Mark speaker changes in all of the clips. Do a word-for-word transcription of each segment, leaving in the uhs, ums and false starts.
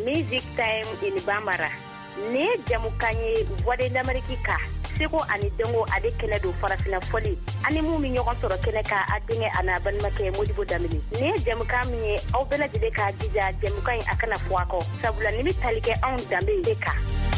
Speaker 1: Music Time in Bambara. Ne jamukanye voix d'Amérique ka. Seko ani dongo ade kene do farafina foli. Ani mu mi ñogon soro kene ka adinge ana ban make Modibo Damini. Ne jamuka mi au bela de ka dija jamuka akana fuako. Sabula ni talike on dambe deka.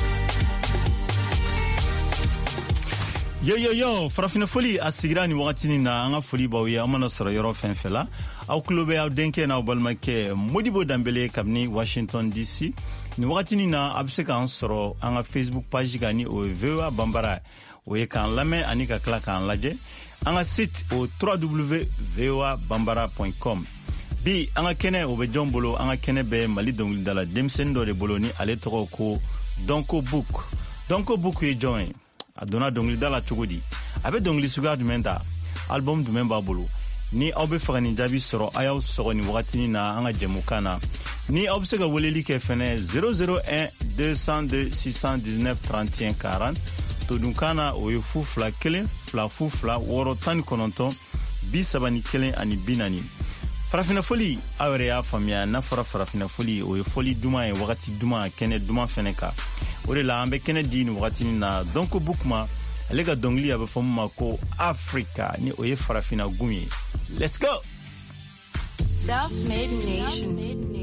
Speaker 2: Yo yo yo, farafina foli asigira ni wakati ni na anga foli bawiya amana soro yoro fenfela. Au klobe au denke na au balmake Modibo Dambele kabni Washington D C. Ni wakati ni na abseka an soro anga Facebook page gani o V O A Bambara. Oye kan lame anika kla kan laje. Anga site o w w w point v o a bambara point com. Bi anga kene o be jombolo anga kene be mali dongli dala demsendo de boloni ale toko ko Donko Book. Donko Book ye join. Adona dongli dala chogodi. Abe dongli sugar du menda. Album du memba bolo. Ni aube fagani jabi soro ayaw soro ni wakati ni na anga jemukana. Ni aube sega woleli ke fene zero zero one deux zéro deux six un neuf trente et un quarante. To dunkana oye fu fla kelen fla fu fla woro tan kononton bi sabani kelen ani binani. Farafina foli awere ya famia na fara farafina foli oye foli duma e wakati duma kene duma feneka. Ore la ambe kene di ni wakati ni na Donko Book ma alega dongli abe fomu ko Africa ni oye farafina gumi. Let's go.
Speaker 3: Self-made nation.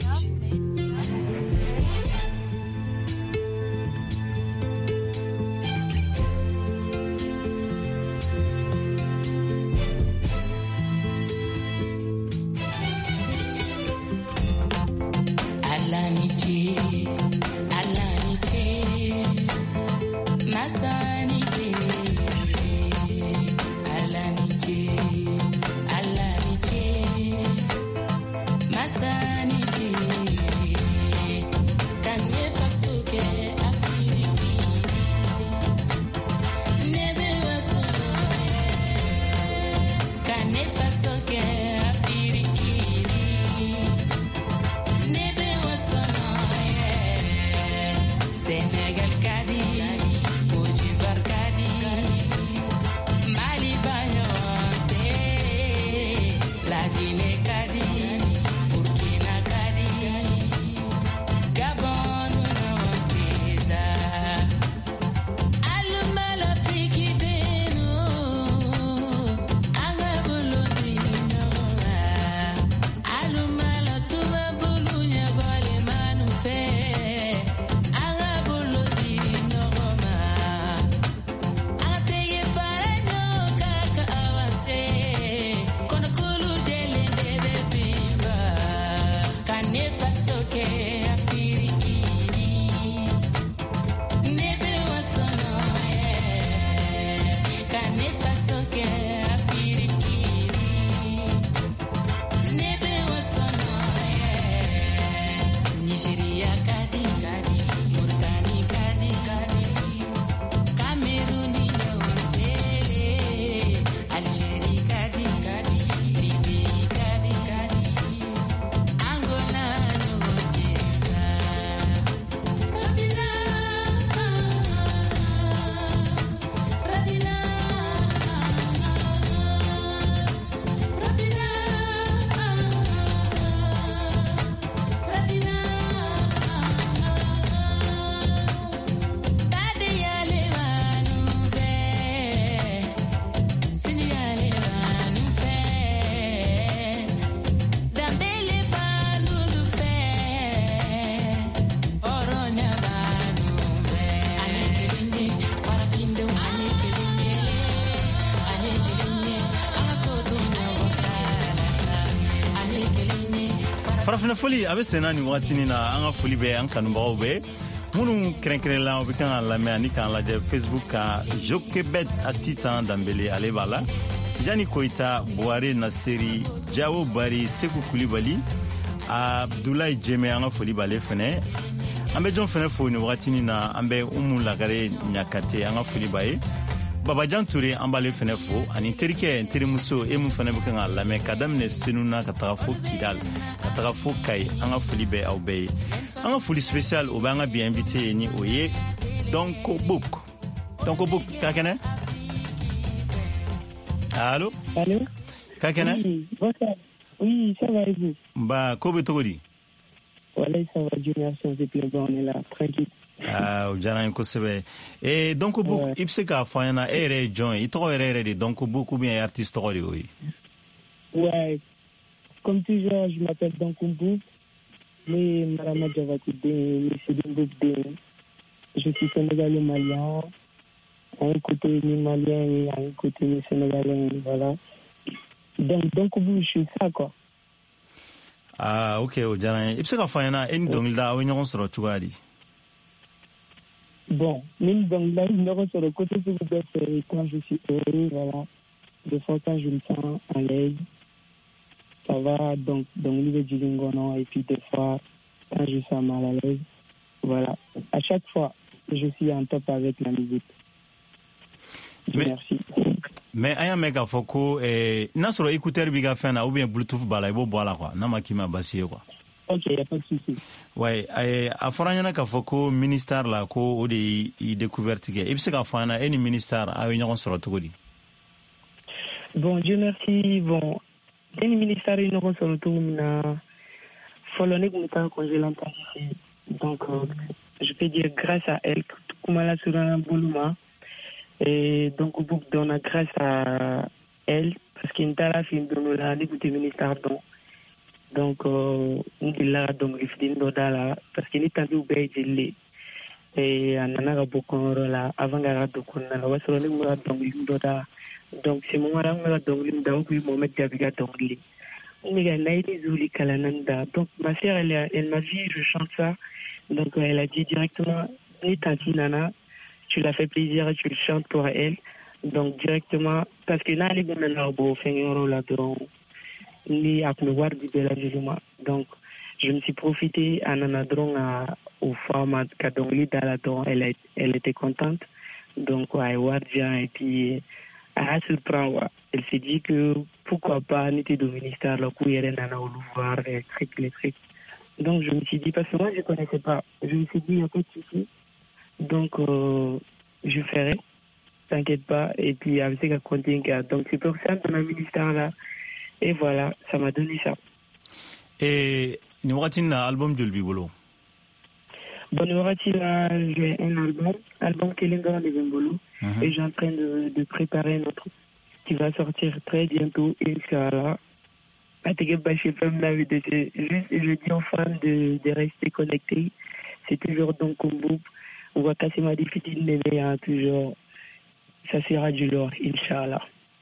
Speaker 2: farafina foli abe senani watini na anga foli be an kanumbaw be munu krenkren la obi kan la me ani kan la de Facebook ka Jokebet Asitan Dambele ale bala Tijani Koita Boare Naseri Jawo Bari Sekou Koulibaly Abdoulaye Jeme anga foli bale fene ambe jon fene fo ni watini na ambe umu lagare nyakate anga foli bae Baba Jan Touré ambale fene fo ani terike terimuso e mu fene bukan la me kadam ne senuna katara fo Kidal katara fo Kai anga foli be au be anga foli spécial o banga bien invité ni oye Donko Book Donko Book kakene Allô
Speaker 4: Allô
Speaker 2: kakene
Speaker 4: Oui bonsoir oui ça va et vous
Speaker 2: Ba ko be togodi
Speaker 3: Voilà, ça va, Dieu merci, on s'est plaint, on est là, tranquille.
Speaker 2: Ah, o diyara n ye kosɛbɛ. Eh, donc book, i bɛ se k'a fɔ an ɲɛna e yɛrɛ ye jɔn ye? I tɔgɔ yɛrɛ yɛrɛ de donc book ou bien e artiste tɔgɔ de y'o ye?
Speaker 3: Ouais, comme toujours, je m'appelle Donkumbu, mais Marama Javati de Missidimbouk de. Je suis sénégalais malien, à un côté ni malien et à un côté ni sénégalais, voilà. Donc, Donkumbu, je suis ça, quoi.
Speaker 2: Ah, ok, o diyara n ye. I bɛ se k'a fɔ an ɲɛna e ni dɔnkilida aw ye ɲɔgɔn sɔrɔ cogoya di?
Speaker 3: Bon, même dans la numéro sur le côté de vous c'est quand je suis heureux, voilà. Des fois, quand je me sens à l'aise, ça va, donc, donc, il est du lingonon, et puis des fois, quand je suis mal à l'aise, voilà. À chaque fois, je suis en top avec la musique.
Speaker 2: Mais,
Speaker 3: merci.
Speaker 2: Mais, an y'a mɛn k'a fɔ ko eh, n'a sɔrɔ écouteur b'i ka fɛn na ou bien bluetooth b'a la i b'o bɔ a la quoi n'a ma k'i ma basi ye quoi.
Speaker 3: Ok, il n'y a pas de souci.
Speaker 2: Ouais, eh, a fɔra an ɲɛna k'a fɔ ko ministère la ko o de y'i découverte kɛ i bɛ se k'a fɔ an ɲɛna e ni ministère aw ye ɲɔgɔn sɔrɔ cogo di?
Speaker 3: Bon, Dieu merci. Bon, e ni ministère ye ɲɔgɔn sɔrɔ cogo min na fɔlɔ ne tun bɛ taa congé lanterne donc euh, je peux dire grâce à elle kuma la surana bolo ma et donc book donna grâce à elle parce que n taara fin don dɔ la ne tun tɛ ministère dɔn. Donc, euh, on dit là, donc, il faut là, parce qu'il est en train de et on en a beaucoup là, avant de la donc, donc, c'est mon là, donc, il donc, il m'a mis à donc, donc, ma sœur, elle, elle m'a dit, je chante ça, donc, elle a dit directement, ni tanti nana, tu l'as fait plaisir, tu le chantes pour elle, donc, directement, parce que là, les gars, là, bon, fait un là, donc, donc je me suis profité en anadron au format kadongli daladon elle elle était contente donc ouais wardia et puis à surprendre elle s'est dit que pourquoi pas n'était du ministère là où il y a nana au voir les trucs les trucs donc je me suis dit parce que moi je connaissais pas je me suis dit il y a pas de souci donc euh, je ferai t'inquiète pas et puis avec ce contient donc c'est pour ça que dans le ministère là. Et voilà, ça m'a donné ça.
Speaker 2: Et nous avons un album de Bibolo.
Speaker 3: Bon, nous avons j'ai un album, album qui est dans les Bibolo. Et j'ai en train de, de préparer un autre qui va sortir très bientôt, Inch'Allah. Juste, je dis aux fans de, de rester connectés. C'est toujours donc comme vous. On va casser ma difficulté, mais toujours, ça sera du lourd, Inch'Allah.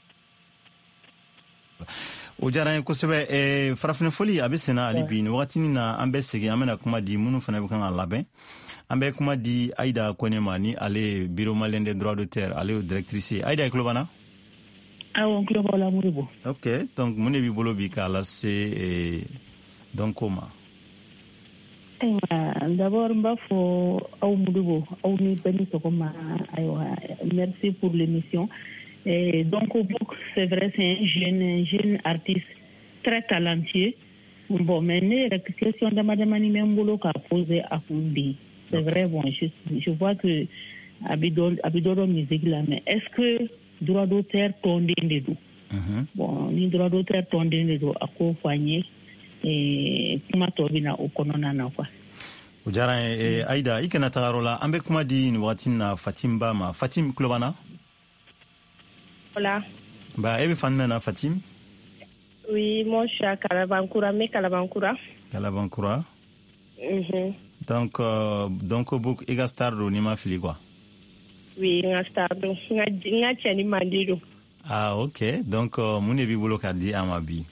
Speaker 2: O diyara n ye kosɛbɛ eh, farafinɛfɔli a bɛ senna hali bi nin wagatini na an bɛ segin an bɛna kuma di minnu fana bɛ kan ka labɛn an bɛ kuma di Aïda Kone ma ni ale ye bureau malien des droits d'auteur ale ye directrice ye Aïda i tulo b'an na?
Speaker 3: Awɔ n tulo b'aw la Modibo.
Speaker 2: Ok donc mun de b'i bolo bi k'a lase eh, donc ko ma?
Speaker 4: Ayiwa d'abord n b'a fɔ aw Modibo aw ni bɛɛ ni sɔgɔma ayiwa merci pour l'émission. Et donc, c'est vrai, c'est un jeune, un jeune artiste très talentueux. Bon, mais la question de Madame Animembolo qu'a posé à Kumbi, c'est vrai, bon, je, je vois que Abidoro musique là, mais est-ce que droit d'auteur tombe des dos? Bon, ni droit d'auteur tombe des dos à quoi foigner et comment tobina au kononana quoi.
Speaker 2: O diyara n ye Aïda i kana taga yɔrɔ la an bɛ kuma di nin wagati na Fatim ba ma. Fatim tulo b'an na?
Speaker 1: Voilà.
Speaker 2: Bah, et Fanna Fatim?
Speaker 1: Oui, moi je suis à Kalabankura, mais Kalabankura.
Speaker 2: Kalabankura?
Speaker 1: Mm-hmm.
Speaker 2: Donc, euh, donc, book, il y a star ni ma fili quoi?
Speaker 1: Oui, il y a star do. Il y a Tiani Mandiro.
Speaker 2: Ah, ok. Donc, mon évi bolo kadi amabi.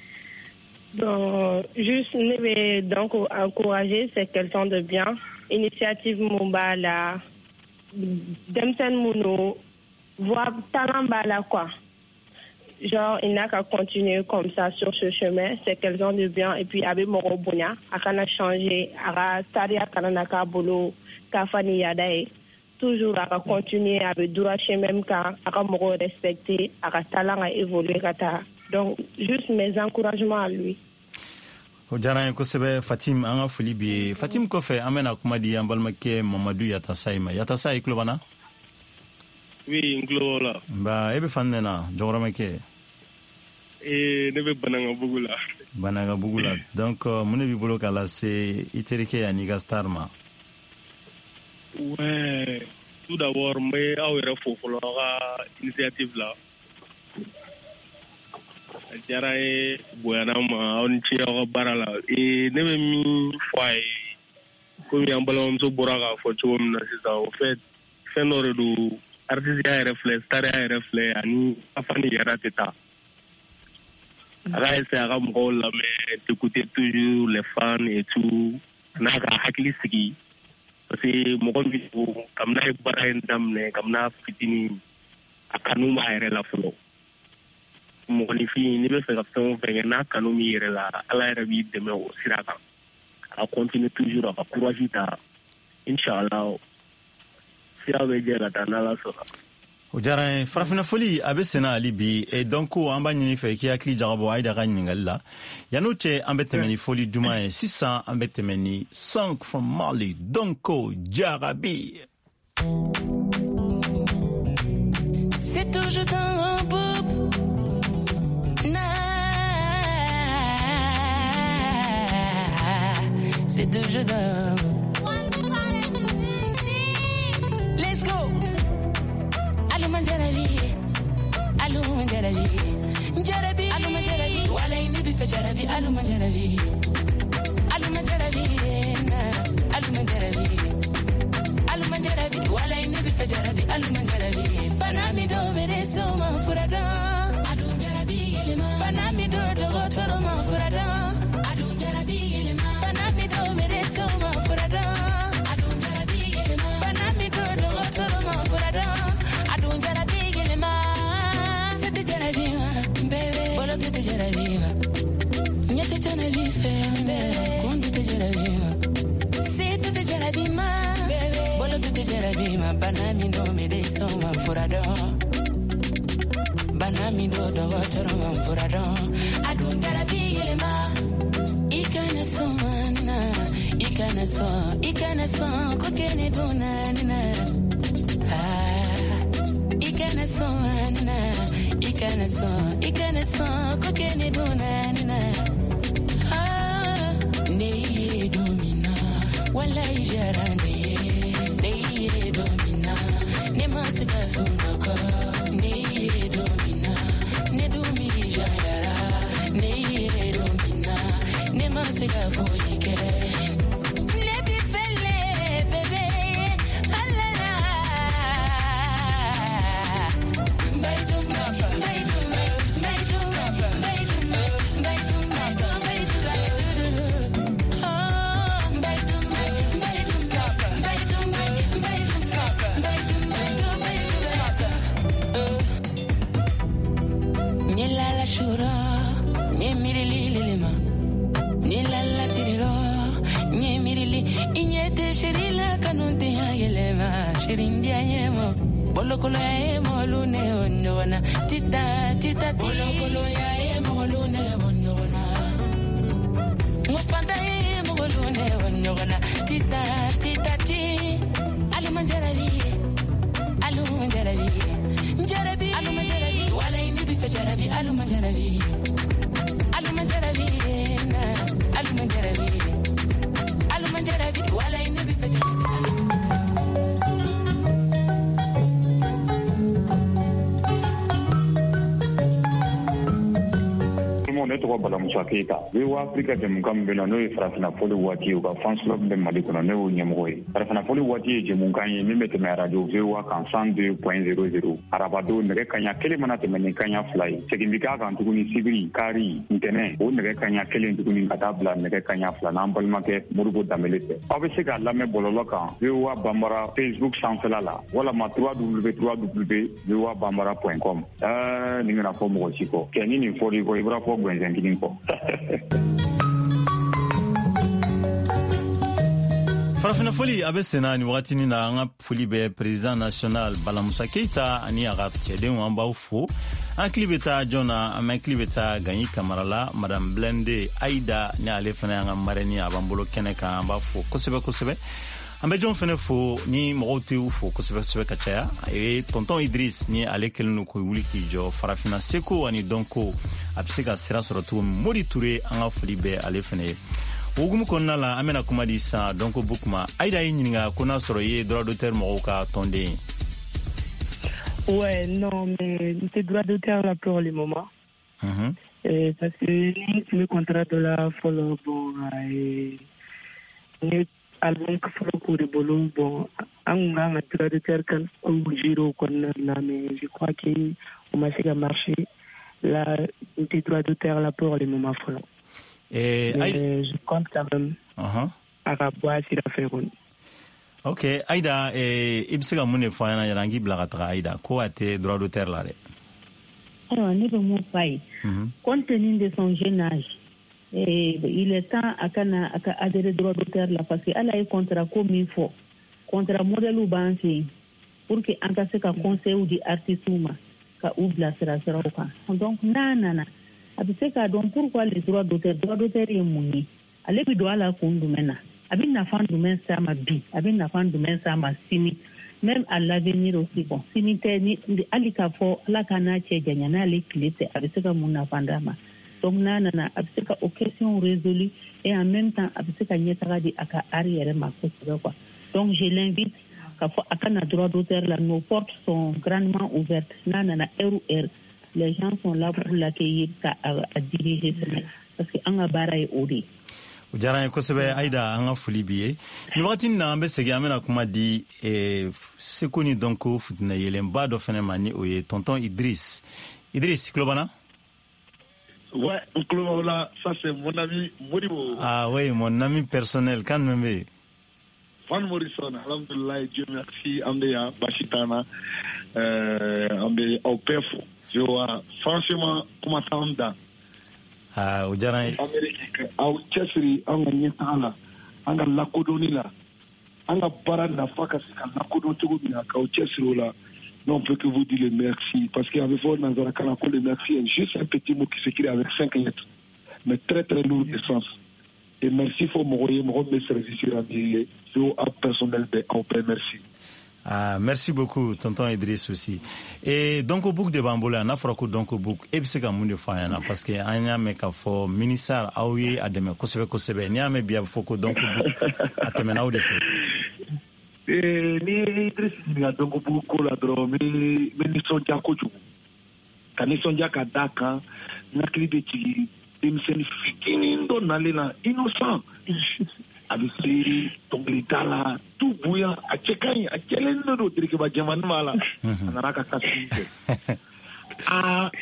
Speaker 1: Donc, juste, ne vais donc encourager, c'est quelqu'un de bien. Initiative Mumbala, Demsen Mouno, voir talent bala quoi. Genre, il n'a qu'à continuer comme ça sur ce chemin. C'est quelqu'un de bien. Et puis, avec Moro Bonia, il a changé. Il a stari à Kananaka Bolo, Kafani Yadae. Toujours, il a continué avec Douraché même quand il a Moro respecté, il a talent à évoluer. Donc, juste mes encouragements à lui.
Speaker 2: O diyara n ye kosɛbɛ Fatim an ka foli b'i ye. Fatim kɔfɛ an bɛna kuma di an balimakɛ Mamadu Yatasai ma. Yatasai i tulo b'an na?
Speaker 5: Oui, n tulo b'aw la.
Speaker 2: Nba e bɛ fan jumɛn na jɔkɔrɔmɛ kɛ?
Speaker 5: Ee ne bɛ Banankabugu la.
Speaker 2: Banaga Bugula. Donc, mon avis, bolo kala c'est iterike aniga starma.
Speaker 5: Ouais, tout d'abord, mais à ouvrir la initiative là. Jarae Boyanama, on tient au barala. Et never me why. Comme un ballon de Boraga for two minutes, au fait, Fenor do Artisia reflex, Tara reflex, and Afani Yarateta. Reste à Ramrol, mais d'écouter toujours les fans et tout. Naga Haklisiki. Parce que mon vidéo, comme n'a pas un damné, comme n'a fitini, à Kanuma et la flow. Mon fille, ni le fait que n'a Kanumi et la Alaïrabi de me au Siraka. A continue toujours à courager ta. Inch'Allah, si avec Dieu la tanala sera.
Speaker 2: Ujara farafina foli abe sena alibi e donc amba nyini fe ki akli jarabo aida ganyi ngalla yanote ambe temeni foli duma e six cents ambe temeni song from Mali Donko Jarabi.
Speaker 6: C'est toujours dans un pop na c'est toujours dans let's go. Jarabi, aluma jarabi, jarabi, aluma jarabi, wala ini bifa jarabi, aluma jarabi, aluma jarabi, aluma jarabi, aluma jarabi, wala ini bifa jarabi, aluma jarabi. Banami do mere so ma furada, adun jarabi ilma. Banami do do gotoro ma furada, adun jarabi ilma. Banami do mere so ma furada, adun jarabi ilma. Banami do do gotoro ma furada. Banami do me de so man furadon Banami do do gotoro man furadon Adun jarabi ilma Ikana so manna Ikana so Ikana so Kokene do nanina Ah Ikana so manna Ikana so Ikana so Kokene do nanina Ah Ne domina Wallahi jarane Ne domina Ne masika sunaka Ne domina Ne dumi jayara Ne domina Ne masika fojike Ne bifele bebe alala Baitum baitum baitum baitum baitum shura nye mirili lilima nye lala tiriro nye mirili inyete shirila kanunti ya yelema shirindia yemo bolokolo ya yemo lune ondona tita tita bolokolo ya yemo lune ondona ngofanta yemo lune ondona tita tita ti alumanjarabi alumanjarabi jarabi alumanjarabi wala ini bifa jarabi alumanjarabi alumanjarabi alumanjarabi alumanjarabi wala ini bifa jarabi
Speaker 7: ne tɔgɔ Balamusa Keyita V O A Afrique jɛmukan min bɛ na n'o ye farafinafoli waati ye u ka fans club bɛ Mali kɔnɔ ne y'o ɲɛmɔgɔ ye. Farafinafoli waati ye jɛmukan ye min bɛ tɛmɛ radio V O A kan cent deux point zéro zéro arabadon nɛgɛ kaɲa kelen mana tɛmɛ ni kaɲa fila ye segin bɛ k'a kan tuguni sibiri kari ntɛnɛn o nɛgɛ kaɲa kelen tuguni ka taa bila nɛgɛ kaɲa fila n'an balimakɛ Modibo Danbele fɛ. Aw bɛ se k'a lamɛn bɔlɔlɔ kan V O A Banbara Facebook sanfɛla la walama w w w point v o a banbara point com ɛɛ nin kana fɔ mɔgɔ si kɔ kɛ ni nin fɔr'i kɔ i b'a fɔ gwɛnsɛn kelen kɔ.
Speaker 2: farafina foli abe sena ni wakati ni na anga foli be president national Balamusa Keita ani aga tchedeng wamba fo an klibeta jona am klibeta ganyi kamarala madame Blende Aida ni ale fana anga mareni abambolo keneka amba fo kosebe kosebe an bɛ jɔn fɛnɛ fo ni mɔgɔw tɛ u fo kosɛbɛ kosɛbɛ ka caya e tonton Idriss ni ale kelen no ko wuli k'i jɔ farafina seko ani dɔnko a bɛ se ka sira sɔrɔ cogo min Modi Ture an ka foli bɛ ale fɛnɛ ye o hukumu kɔnɔna la an bɛna kuma di san dɔnko book ma Aïda ye ɲininka ko n'a sɔrɔ i ye droit d'auteur mɔgɔw ka tɔnden.
Speaker 3: Ouais, non, mais c'est droit d'auteur là pour le moment.
Speaker 2: Mm-hmm.
Speaker 3: Et parce que le contrat de la follow, bon, et le album que follow pour le boulot, bon, on a un droit d'auteur quand on giro qu'on a, mais je crois qu'on m'a fait marcher là, le droit d'auteur là pour le moment follow.
Speaker 2: Et,
Speaker 3: et je compte quand même
Speaker 2: uh-huh.
Speaker 3: à Rabois si la fait une.
Speaker 2: Ok, Aïda, eh, i bɛ se ka mun de fɔ an ɲɛna yanni an k'i bila ka taga Aïda ko a tɛ droit d'auteur la dɛ.
Speaker 4: Alors, ne bɛ mun f'a ye. Compte tenu de son jeune âge, eh, il est temps a kana a ka adhérer droit d'auteur la parce que ala ye contrat ko min fɔ contrat modèle b'an fɛ yen pour que an ka se ka conseil di artistes ma ka u bilasira siraw kan. Donc n'a nana a bɛ se k'a dɔn pourquoi les droits d'auteur droit d'auteur ye mun ye ale bɛ don a la kun jumɛn na. A bɛ nafa jumɛn s'a ma bi a bɛ nafa jumɛn s'a ma sini même à l'avenir aussi bon sini tɛ ni hali k'a fɔ ala ka n'a cɛ janya n'ale tile tɛ a bɛ se ka mun nafa d'a ma donc n'a nana a bɛ se ka o question résolu et en même temps a bɛ se ka ɲɛtaga di a ka art yɛrɛ ma kosɛbɛ quoi donc je l'invite k'a fɔ a ka na droit d'auteur la nos portes sont grandement ouvertes n'a nana heure ou heure les gens sont là pour l'accueillir ka a diriger fɛnɛ parce que an ka baara ye o de ye.
Speaker 2: O diyara n ye kosɛbɛ Aïda an ka foli b'i ye nin wagati na an bɛ segin an bɛna kuma di eh, seko ni dɔnko fitina yelenba dɔ fɛnɛ ma ni o ye tonton Idriss Idriss i tulo b'an na.
Speaker 8: Ouais, on tulo la ça c'est mon ami Modibo.
Speaker 2: Ah oui, mon ami personnel kan mɛ bɛ yen.
Speaker 8: Van Morrison, alhamdulillah, Dieu merci, an bɛ yan basi t'an na an bɛ aw bɛɛ fo je vois franchement kuma t'an da.
Speaker 2: Ah, o diyara n ye.
Speaker 8: Amérique aw cɛsiri an ka ɲɛtaga la an ka lakodɔnni la an ka baara nafa ka se ka lakodɔn cogo min na k'aw cɛsiri o la non on peut que vous dire le merci parce qu'il y avait fort nanzarakan na ko le merci est juste un petit mot qui s'écrit avec cinq lettres mais très très lourd de sens et merci fo mɔgɔ ye mɔgɔ min bɛ service la bi so a personnel bɛ aw bɛɛ merci.
Speaker 2: Ah, merci beaucoup, tonton Idriss aussi. Et donc au book de Bambola, n'a fɔra ko donc au book, e bɛ se ka mun de fɔ an ɲɛna parce que an y'a mɛn k'a fɔ ministère aw ye a dɛmɛ kosɛbɛ kosɛbɛ. N'i y'a mɛn bi a bɛ fɔ ko donc au book a tɛmɛna aw de fɛ.
Speaker 8: Eh, ni Idriss ɲininka donc au book ko la dɔrɔn n bɛ n bɛ nisɔndiya kojugu ka nisɔndiya ka d'a kan n hakili bɛ jigin denmisɛnnin fitinin dɔ nalen na innocent. A bɛ se dɔnkilida la tu bonya a cɛ ka ɲi a cɛlen de don dirikiba jɛmani b'a la a nana ka casting kɛ a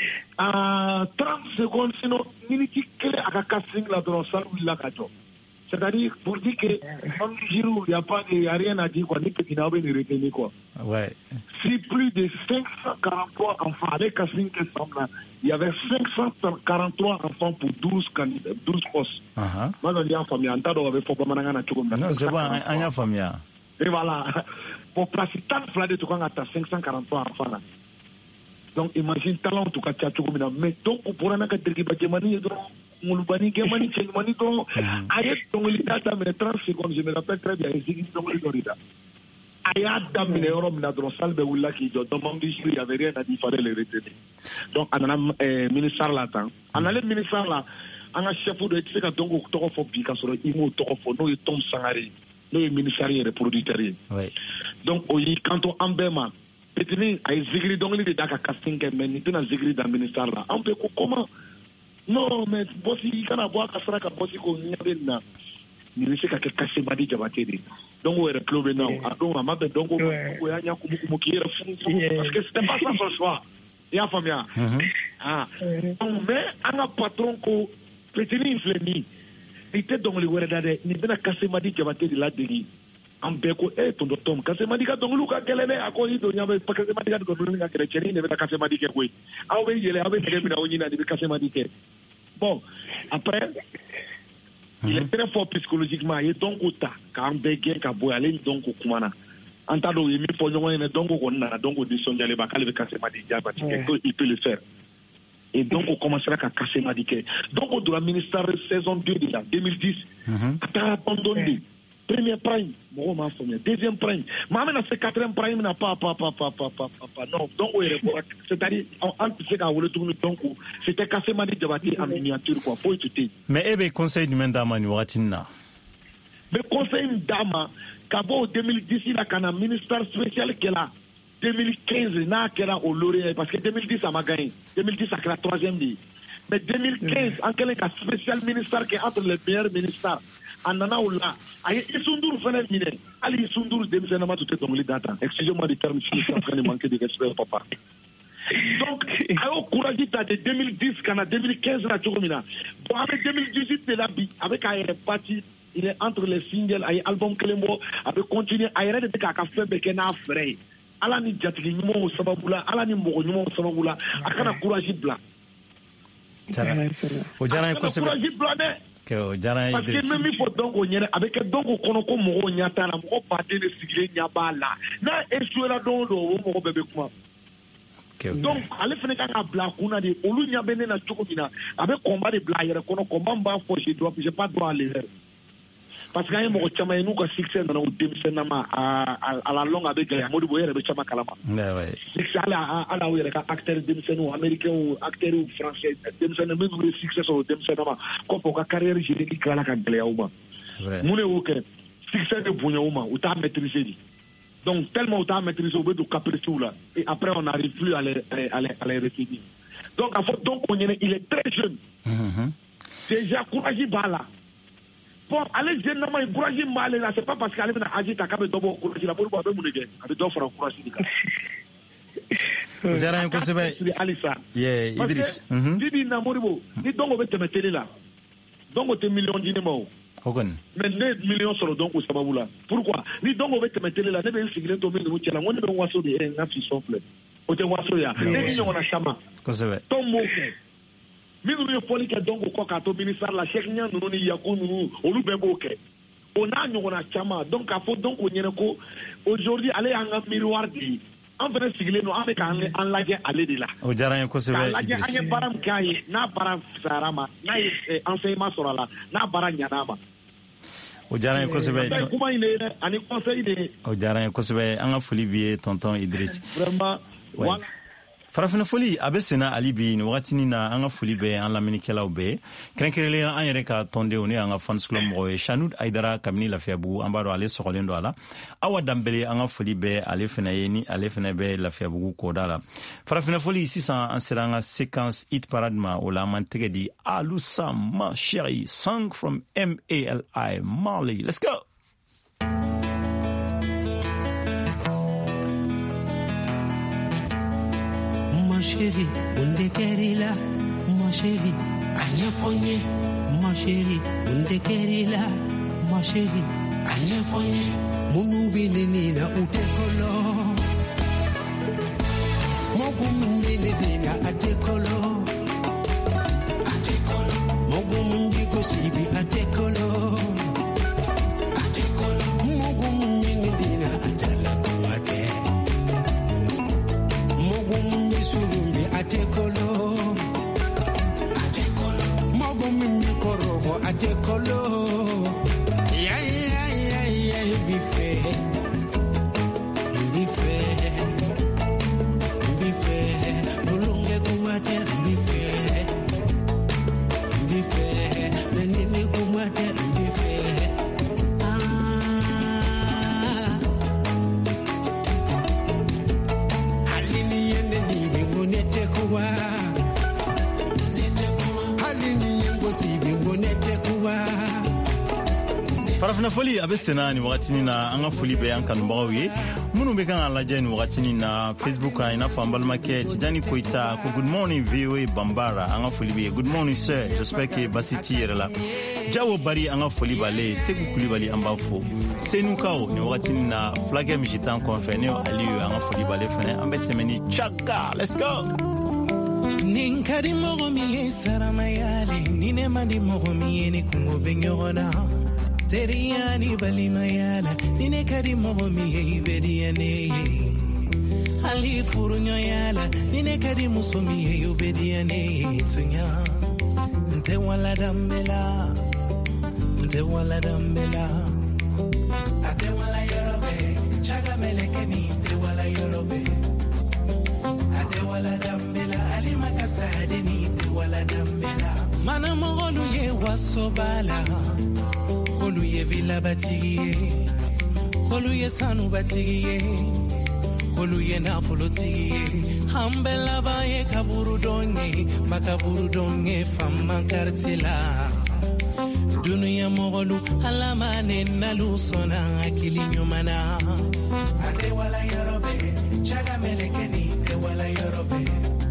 Speaker 8: a trente secondes sinon minute kelen a ka casting la dɔrɔn salle wulila ka jɔ c'est-à-dire pour dire que même Giroud y a pas de y a rien à dire quoi ni Pékin n'a pas de retenir quoi.
Speaker 2: Ouais.
Speaker 8: Si plus de cinq cent quarante-trois enfants avec casting que semble il y avait cinq cent quarante-trois enfants pour douze candidats douze postes.
Speaker 2: Uh-huh.
Speaker 8: Moi on y a famille en tas avec faut pas mananga tout comme ça.
Speaker 2: Non, c'est bon, on y a famille.
Speaker 8: Et voilà. Pour placer tant de flades tout quand à cinq cent quarante-trois enfants là. Donc imagine talent tout cas tu comme ça mais donc pour un cas de Badjemani Moulbani Gemani Chelmani donc ayat donc il a dans trente secondes je me rappelle très bien ici donc il dorida ayat dans les euros na dans salle de Oula qui demande il y avait rien à dire fallait les retenir donc on a ministère là temps on a le ministère là on a chef de c'est quand donc to fo bi ka so imo to fo no tom sangari no ministère et producteur
Speaker 2: oui
Speaker 8: donc oui quand on embema petini ay zigri donc il est dans casting mais ni dans zigri dans ministère là on peut comment non mais bossi kana boa kasara ka bossi ko nyabe na ni rese ka ke kase badi jabate de donc on est club now a donc ma be donc ko ya nya ku ku ki era fun parce que c'était pas ça son choix ya famia ah mais ana patron ko petini infleni était donc le wera dade ni bena kase badi jabate de la degi an bɛɛ ko e tonton Tom Kasemadi ka dɔnkiliw ka gɛlɛn dɛ a ko i don ɲabe Kasemadi ka dɔnkiliw ka gɛlɛn cɛnin de bɛ taa Kasemadi kɛ koyi aw bɛ yɛlɛ aw bɛ nɛgɛ minɛ aw ɲini na de bɛ Kasemadi kɛ bon après il est très fort psychologiquement a ye dɔnko ta k'an bɛɛ gɛn ka bɔ ale ni dɔnko kumana an t'a dɔn u ye min fɔ ɲɔgɔn ɲɛna dɔnko kɔni nana dɔnko nisɔndiyalen ba k'ale bɛ Kasemadi jabati kɛ ko il peut le faire et donc on commencera à Kasemadi kɛ donc on doit ministère saison deux de la deux mille dix a taara abandonné premier prime mɔgɔ m'a faamuya deuxième prime maa min na se quatrième prime na pa pa pa pa pa pa pa non donc o yɛrɛ bɔra c'est-à-dire an tɛ se k'a wele tuguni donc c'était Kassemani Diabaté en miniature quoi foyi tun tɛ yen.
Speaker 2: mais e bɛ conseil jumɛn d'a ma nin wagati nin na.
Speaker 8: mais conseil min d'a ma ka bɔ o deux mille dix la ka na ministère spécial kɛla deux mille quinze n'a kɛra o lauréat parce que deux mille dix a ma gagné deux mille dix a kɛra troisième de ye mais deux mille quinze an kɛlen ka spécial ministère kɛ entre les meilleurs ministères a nana o la a ye Issou Ndour fana minɛ hali Issou Ndour denmisɛnnama tun tɛ dɔnkili da tan excusez-moi du terme si je suis en train de manquer de respect papa donc a y'o courage ta de deux mille dix ka na deux mille quinze la cogo min na bon a bɛ deux mille dix-huit de la bi a bɛ k'a yɛrɛ bâti il est entre les singles a ye album kelen bɔ a bɛ continuer a yɛrɛ de bɛ k'a ka fɛn bɛɛ kɛ n'a fɛrɛ ye ala ni jatigi ɲumanw sababu la ala ni mɔgɔ ɲumanw sababu la a kana courage bila.
Speaker 2: o diyara n ye kosɛbɛ.
Speaker 8: courage bila dɛ.
Speaker 2: o diyara n ye
Speaker 8: parce que n bɛ min fɔ donc o ɲɛna a bɛ kɛ donc o kɔnɔ ko mɔgɔw ɲɛ t'a la mɔgɔ baden de sigilen ɲɛ b'a la n'a échoué la don o don o mɔgɔ bɛɛ bɛ kuma. donc ale fana kan ka bila a kunna de olu ɲɛ bɛ ne na cogo min na a bɛ combat de bila a yɛrɛ kɔnɔ combat min b'a fɔ je dois j'ai pas droit à l'erreur. parce que an ye mɔgɔ caman ye n'u ka succès nana o denmisɛnnama à la longue a bɛ gɛlɛya Modibo yɛrɛ bɛ caman kalama. succès hali hali aw yɛrɛ ka acteur denmisɛnninw américains acteurs français denmisɛnnin minnu bɛ succès sɔrɔ o denmisɛnnama kɔfɛ u ka carrière générique tilala ka gɛlɛya u ma. mun de y'o kɛ succès de bonya u ma u t'a maîtriser de donc tellement u t'a maîtriser u bɛ don capriciw la et après on n'arrive plus à les à les à les retenir donc a fɔ donc o ɲɛna il est très jeune. déjà courage b'a la. bon ale jeune nama ye courage m'ale la c'est pas parce que ale bɛna âge ta k'a bɛ dɔ bɔ courage la Modibo a bɛ mun de kɛ a bɛ dɔ fara courage de kan.
Speaker 2: o diyara n ye kosɛbɛ.
Speaker 8: halisa.
Speaker 2: yee Idriss.
Speaker 8: parce que bibi na Modibo ni dɔnko bɛ tɛmɛ télé la dɔnko tɛ million di ne ma o.
Speaker 2: o kɔni.
Speaker 8: mais ne ye million sɔrɔ dɔnko sababu la pourquoi ni dɔnko bɛ tɛmɛ télé la ne bɛ n sigilen to min ninnu cɛ la n ko ne bɛ n waso de ye n ka fisɔn filɛ o tɛ waso ye ne ni ɲɔgɔnna caman. kosɛbɛ. tɔn m'o kɛ. minnu ye fɔli kɛ donc kɔ k'a to ministère la Cheikh Ɲa ninnu ni Yaku ninnu olu bɛɛ b'o kɛ o n'a ɲɔgɔnna caman donc k'a fɔ donc o ɲɛna ko aujourd'hui ale y'an ka miroir de ye an fana sigilen don an bɛ k'an lajɛ ale de la. o diyara n ye kosɛbɛ Idriss. k'a lajɛ an ye baara min k'a ye n'a baara fisayara ma n'a ye enseignement sɔrɔ a la n'a baara ɲana ma. o diyara n ye kosɛbɛ. kuma in de ye dɛ ani conseil de ye. o diyara n ye kosɛbɛ an ka foli b'i ye tonton Idriss. vraiment voilà. farafina foli a bɛ senna ali bi ni wagatinin na an ka foli bɛ an lamɛnnikɛlaw bɛɛ kɛrɛnkɛrɛnlen an yɛrɛ ka tɔndenw ne y'an ka fans club mɔgɔ ye Chanud Aidara kabini Lafiyabugu an b'a dɔn ale sɔgɔlen don a la Awa Danbele an ka foli bɛ ale fana ye ni ale fana bɛ Lafiyabugu kɔda la farafina foli sisan an sera an ka séquence hit parade ma o la an m'an tɛgɛ di Alusa ma chérie song from M A L I Marley. Let's go.
Speaker 9: Ma chérie, unde kerila, ma chérie, anya fonye, ma chérie, unde kerila, ma chérie, anya fonye, munu binini na utekolo, mogu mbini na atekolo, atekolo, mogu mbiko sibi atekolo, atekolo, mogu mbini na adala kumate, mogu Surumbi atekolo, atekolo, mogo mimi korovo atekolo, ya ya ya ya bife, bife, bife, bulunge kumate bife, bife, nenini kumate bife.
Speaker 2: farafina foli a bɛ senna ni wagatinin na an ka foli bɛ an kanubagaw ye minnu bɛ kan ka lajɛ ni wagatinin na Facebook kan i n'a fɔ an balimakɛ Tijani Koyita ko good morning V O A Bambara an ka foli bɛ ye good morning sir j'espère que basi t'i yɛrɛ la Jawo Bari an ka foli b'ale ye Segu Kulibali an b'a fo Senukaw ni wagatinin na fulakɛ misitan kɔfɛ ne Aliyu an ka foli b'ale fɛnɛ an bɛ tɛmɛ ni Chaka. Let's go.
Speaker 10: Ninkari mogo mi ye saramayale nine mandi mogo mi ye ni kungo benyona Teriani balimayala nine kari mogo mi ye ibediane Ali furunyoyala nine kari muso mi ye ubediane tunya Nte wala dambela Nte wala dambela ate wala yorobe chaga meleke ni te wala yorobe ate wala dambela ali makasa ade ni te wala dambela mana mogolu ye wasobala kolu ye vila batiye kolu ye sanu batiye kolu ye nafolo tiye hambela ba ye kaburu donye makaburu donye fama kartila dunia mogolu alamane nalu sona akili nyumana ate wala yorobe chaga melekeni te wala yorobe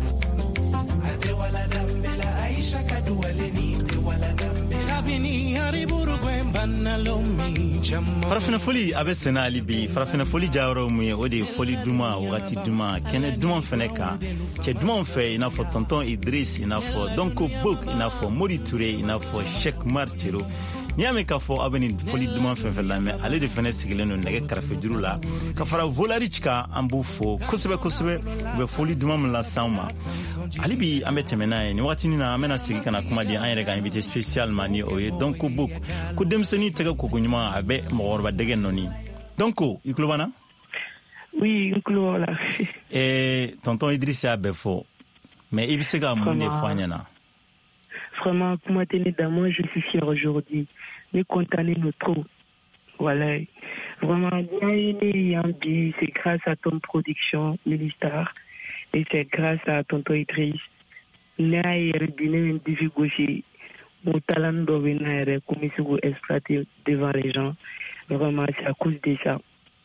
Speaker 10: ate wala dambela aisha kaduwaleni te wala dambela kabini hariburu gwembana lomi jamma
Speaker 2: farafina foli abe sena alibi farafina foli jawro mu ye ode foli duma wakati duma kene duma fene ka che duma fe ina fo tonton Idriss ina fo donko bok ina fo Mori Touré ina fo Cheikh Martiro niame ka fo abeni foli duma fe fe la me ale de fene sigileno nege karafe juru la ka fara volarichka ambu fo kosebe kosebe be foli duma mun la sauma alibi ametemena ni wakati nina amena sigi kana kuma di an yere ga invité spécial mani oye donko bok ku demseni tega ko kunyuma abe mogorba degen noni donko iklobana
Speaker 3: oui iklo la
Speaker 2: eh tonton Idriss abe fo mais ibisega munne fanyana
Speaker 3: vraiment kuma teni da moi je suis fier aujourd'hui ni contané nous trop voilà vraiment Yambi c'est grâce à ton production Ministar et c'est grâce à tonton Idriss na yerbine ndifi gauche mon talent d'obéir comme il se exploiter devant les gens vraiment c'est à cause de ça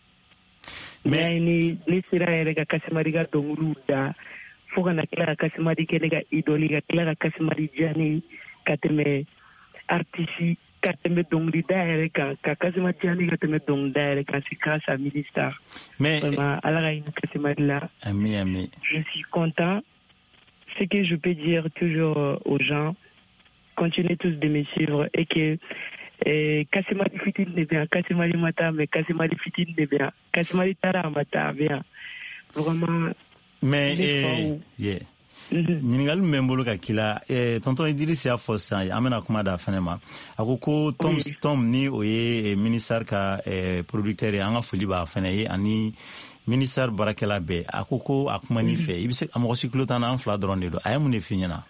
Speaker 3: mais ni ni sera erega kasimariga donguru da foga na kila kasimari kenega idoli ga kila kasimari jani kateme artiste kateme dongri da erega kasimari jani kateme dong da erega c'est grâce à Ministar
Speaker 2: mais
Speaker 3: vraiment ala ga kasimari là
Speaker 2: ami ami
Speaker 3: je suis content. Ce que je peux dire toujours aux gens, continuez tous de me suivre et que Kassimari Fitin de bien, Kassimari Mata, mais Kassimari Fitin de bien, Kassimari Tara Mata bien. Vraiment.
Speaker 2: Mais, eh, yeah. Ningal membolo ka kila eh tonton Idriss ya fosa amena kuma da fanema akoko Tom Tom ni oye ministère ka eh producteur ya nga fuli ba fane ani ministère barakela be akoko akumani fe ibise amosi klotana en fla drone do ayamune finyana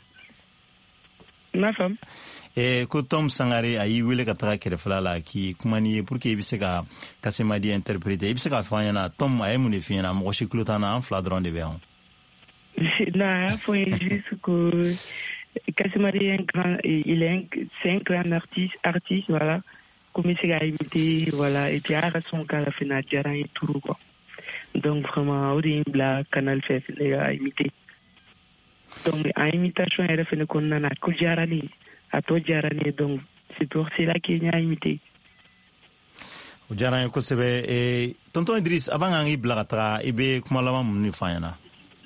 Speaker 3: ma femme
Speaker 2: eh ko Tom Sangare ayi wele ka taka kere fla la ki kumani pour que ibise ka kasema di interpréter ibise ka fanyana Tom ayamune finyana amosi klotana en fla drone de be on
Speaker 3: non, il faut juste que Kassimari est un grand, il est un, c'est un grand artiste, artiste, voilà, comme il s'est imité, voilà, et puis à son cas, la finale, il y a et tout, quoi. Donc vraiment, au Black Canal fait, il a imité. Donc, en imitation, il a fait qu'on a que Jarani, à toi Jarani, donc c'est pour cela qu'il a imité.
Speaker 2: Jarani, ko sebe, et tonton Idriss, avant un blagatra, et be, comment l'a muni fayana?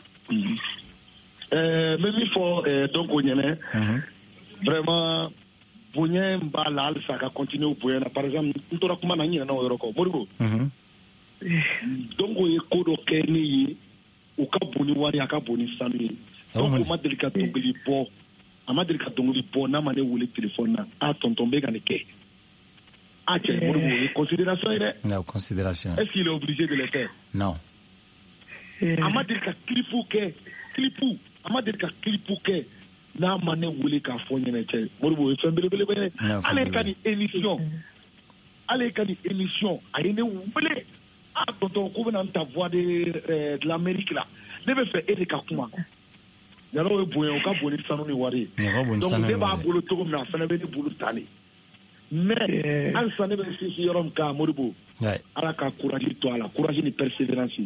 Speaker 8: Euh, même il faut euh, donc on y est vraiment bonien balal ça va continuer au bonien par exemple nous t'aura comment n'ani na oroko moribo donc on est kodo keni ou ka boni wari aka boni sami donc on m'a délicat tongli po on m'a délicat tongli po na mané ou le téléphone na a tonton be ganeke ah tiens moribo considération il est
Speaker 2: non considération
Speaker 8: est-ce qu'il est obligé de le faire
Speaker 2: non
Speaker 8: ama delika klipu ke klipu ama delika klipu ke na mane wuli ka fonye na che moribo e fembele bele bele ale kani émission ale kani émission ayene wule a tonton ko na ta voix de de l'Amérique là debe fait erika kuma yalo e boye o ka boni sanu ni wari donc deba bolo to na fana be ni bulu tani mais al sa ne be si yorom ka moribo ala ka courage to ala courage ni persévérance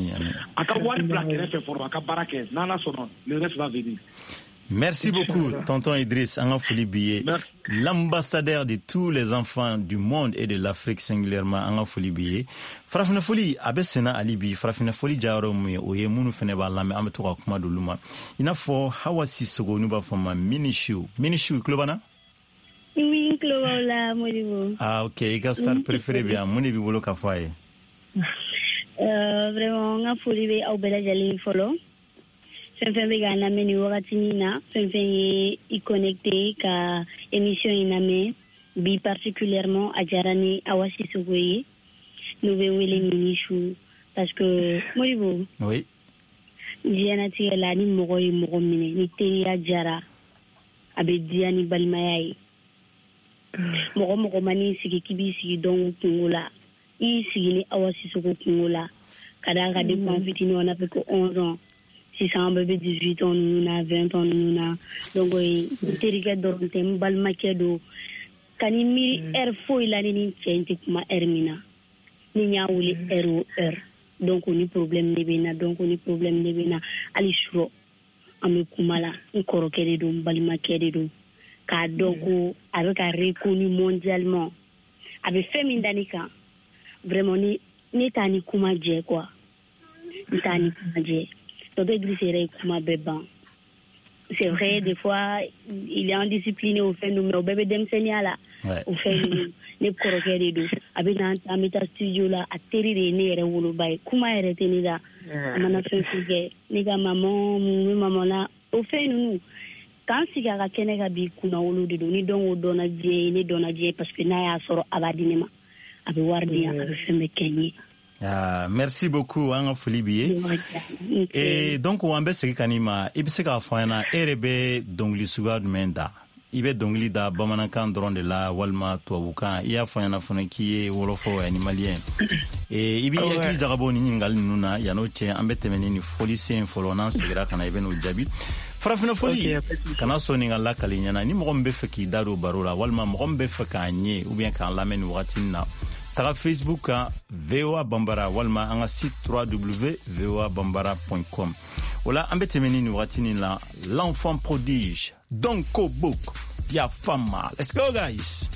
Speaker 8: le reste va venir.
Speaker 2: Merci beaucoup, tonton Idriss Angafuli Biye, l'ambassadeur de tous les enfants du monde et de l'Afrique singulièrement, Angafuli Biye. Farafina Foli, Abesena Alibi, Farafina Foli Jaro Mouye, Oye Mounou Feneba Lame, Ametoura Kumadou Luma. Il y a fort Hawasi Sogo Nuba Fama Minishu. Minishu, Klobana?
Speaker 11: Oui, Klobola, Modibo.
Speaker 2: Ah, ok, et quel star préféré bien, Mouni Bibolo Kafaye?
Speaker 11: Uh, vraiment nga foli be aw bela jali folo fen fen be ga na meni wakati nina fen fen i connecté ka émission ina me bi particulièrement a jarani awasi sugoyi nous veillons les mini-choux. Parce que, moi, je
Speaker 2: oui.
Speaker 11: Dianatigɛ la ni mɔgɔ ye mɔgɔ minɛ ni teriya jara a bɛ diya ni balimaya ye mɔgɔ mɔgɔ ma n'i sigi k'i b'i sigi dɔn kungo la i y'i sigi ni Awa Sisoko kungo la ka d'a kan depuis an fitinin on a fait que onze ans sisan an bɛɛ bɛ dix-huit ans ninnu na vingt ans ninnu na donc n terikɛ dɔrɔn tɛ n balimakɛ don ka ni miiri heure foyi la ni ni cɛ in tɛ kuma heure min na ni n y'a wele heure o heure donc ni problème ne bɛ na donc ni problème ne bɛ na hali suro an bɛ kuma la n kɔrɔkɛ de don n balimakɛ de don k'a dɔn ko a bɛ ka reconnu mondialement a bɛ fɛn min da ne kan vraiment ni ne t'a ni kuma jɛ quoi n t'a ni kuma jɛ tonton Idriss yɛrɛ ye kuma bɛɛ ban c'est vrai des fois il est indiscipliné au fɛn ninnu mais o bɛɛ bɛ denmisɛnninya la o fɛn ninnu ne kɔrɔkɛ de don a bɛ na an bɛ taa studio la a teri de ye ne yɛrɛ woloba ye kuma yɛrɛ tɛ ne la a mana fɛn fɛn kɛ ne ka maman mun bɛ maman na o fɛn ninnu k'an sigi a ka kɛnɛ ka bi kunna wolo de don ni dɔn o dɔnna diɲɛ ye ne dɔnna diɲɛ parce que n'a y'a sɔrɔ a b'a di ne ma a bɛ wari di yan a bɛ fɛn bɛɛ kɛ n ye.
Speaker 2: Ah, merci beaucoup an ka foli b'i ye et donc an bɛ segin ka n'i ma i bɛ se k'a fɔ an ɲɛna e yɛrɛ bɛ dɔnkili suguya jumɛn da i bɛ dɔnkili da bamanankan dɔrɔn de la walima tubabukan i y'a fɔ an ɲɛna fana k'i ye wɔlɔfɔ ani maliyɛn et i b'i hakili jagabɔ ni ɲininkali ninnu na yan'o cɛ an bɛ tɛmɛ ni foli sen fɔlɔ n'an segira ka na i bɛ n'o jaabi farafina foli kana sɔn nin ka lakali ɲɛna ni mɔgɔ min bɛ fɛ k'i da don baro la walima mɔgɔ min bɛ fɛ k'a ɲɛ ou bien k'an lamɛn nin wagati na taga Facebook kan V O A Bambara walima an ka site w w w point v o a bambara point com o la an bɛ tɛmɛ ni nin wagati nin la l'enfant prodige Donko Book ya fama let's go guys.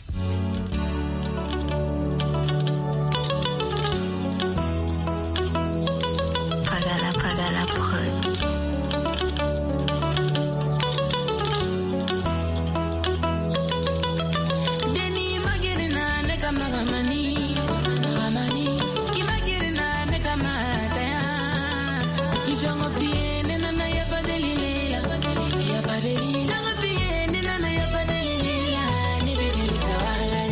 Speaker 12: Pagala pagala prod.
Speaker 6: Jangan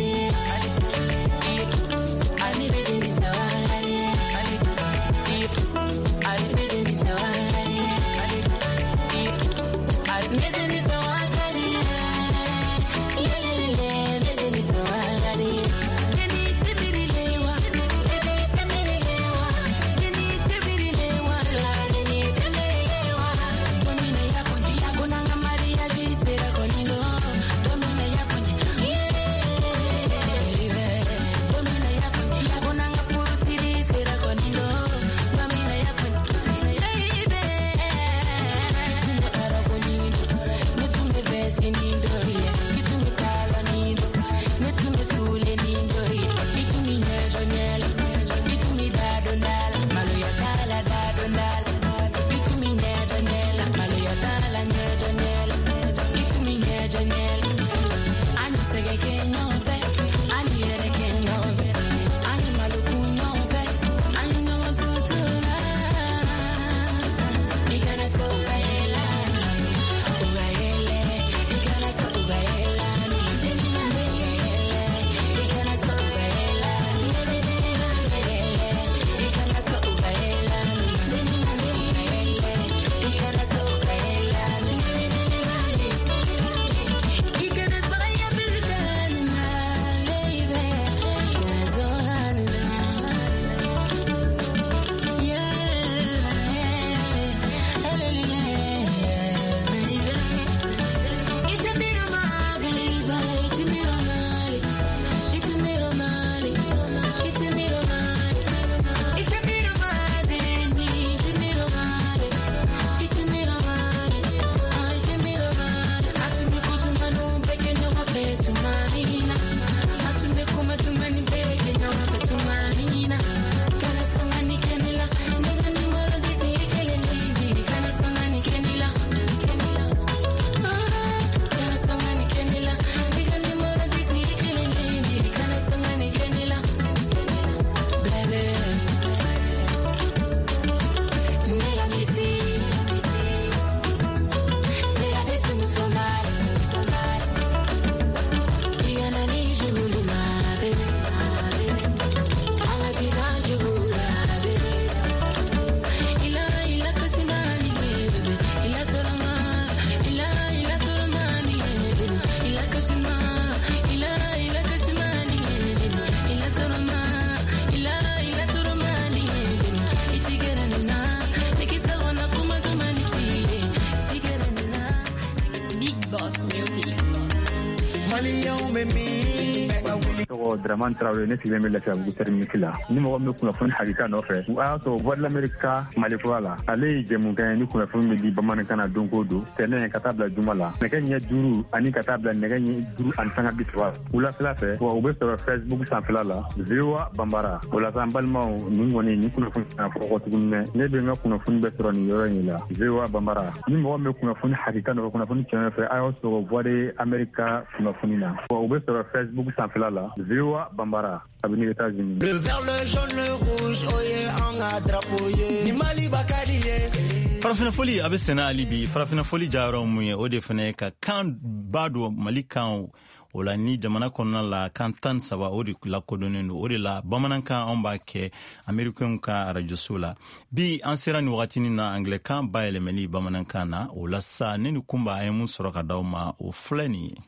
Speaker 7: tɔgɔ Dramane Traoré ne sigilen bɛ Lafiyabugu terminus la ni mɔgɔ min bɛ kunnafoni hakika nɔfɛ o y'a sɔrɔ Voix de l'Amérique Mali kura la ale ye jɛmukan ye ni kunnafoni bɛ di bamanankan na don o don tɛnɛ ka taa bila juma la nɛgɛ ɲɛ duuru ani ka taa bila nɛgɛ ɲɛ duuru ani sanga bi saba wulafɛla fɛ wa u bɛ sɔrɔ Facebook sanfɛla la V O A Banbara o la sa n balimaw nin kɔni ni kunnafoni na fɔ tuguni dɛ ne bɛ n ka kunnafoni bɛ sɔrɔ nin yɔrɔ in la V O A Banbara ni mɔgɔ min bɛ kunnafoni hakika nɔfɛ kunnafoni tiɲɛ fɛ a y'aw sɔrɔ Voix de l'Amérique kunnafoni na wa u bɛ sɔrɔ Facebook sanfɛla la V O A Banbara kabini États-Unis.
Speaker 9: Le vert, le jaune, le rouge, oye, on a drapeau, ni Mali bakari ye.
Speaker 2: Farafina foli abe sena alibi farafina foli jaro muye o de fene ka kan bado Mali kan o la ni jamana kɔnɔna la kan tan saba o de la kodonnen do o de la bamanankan an b'a kɛ americain ka arajoso la bi an sera ni wagatini na anglais kan bayɛlɛmɛli bamanankan na o la sa ne ni kumba a ye mun sɔrɔ ka d'aw ma o filɛ nin ye.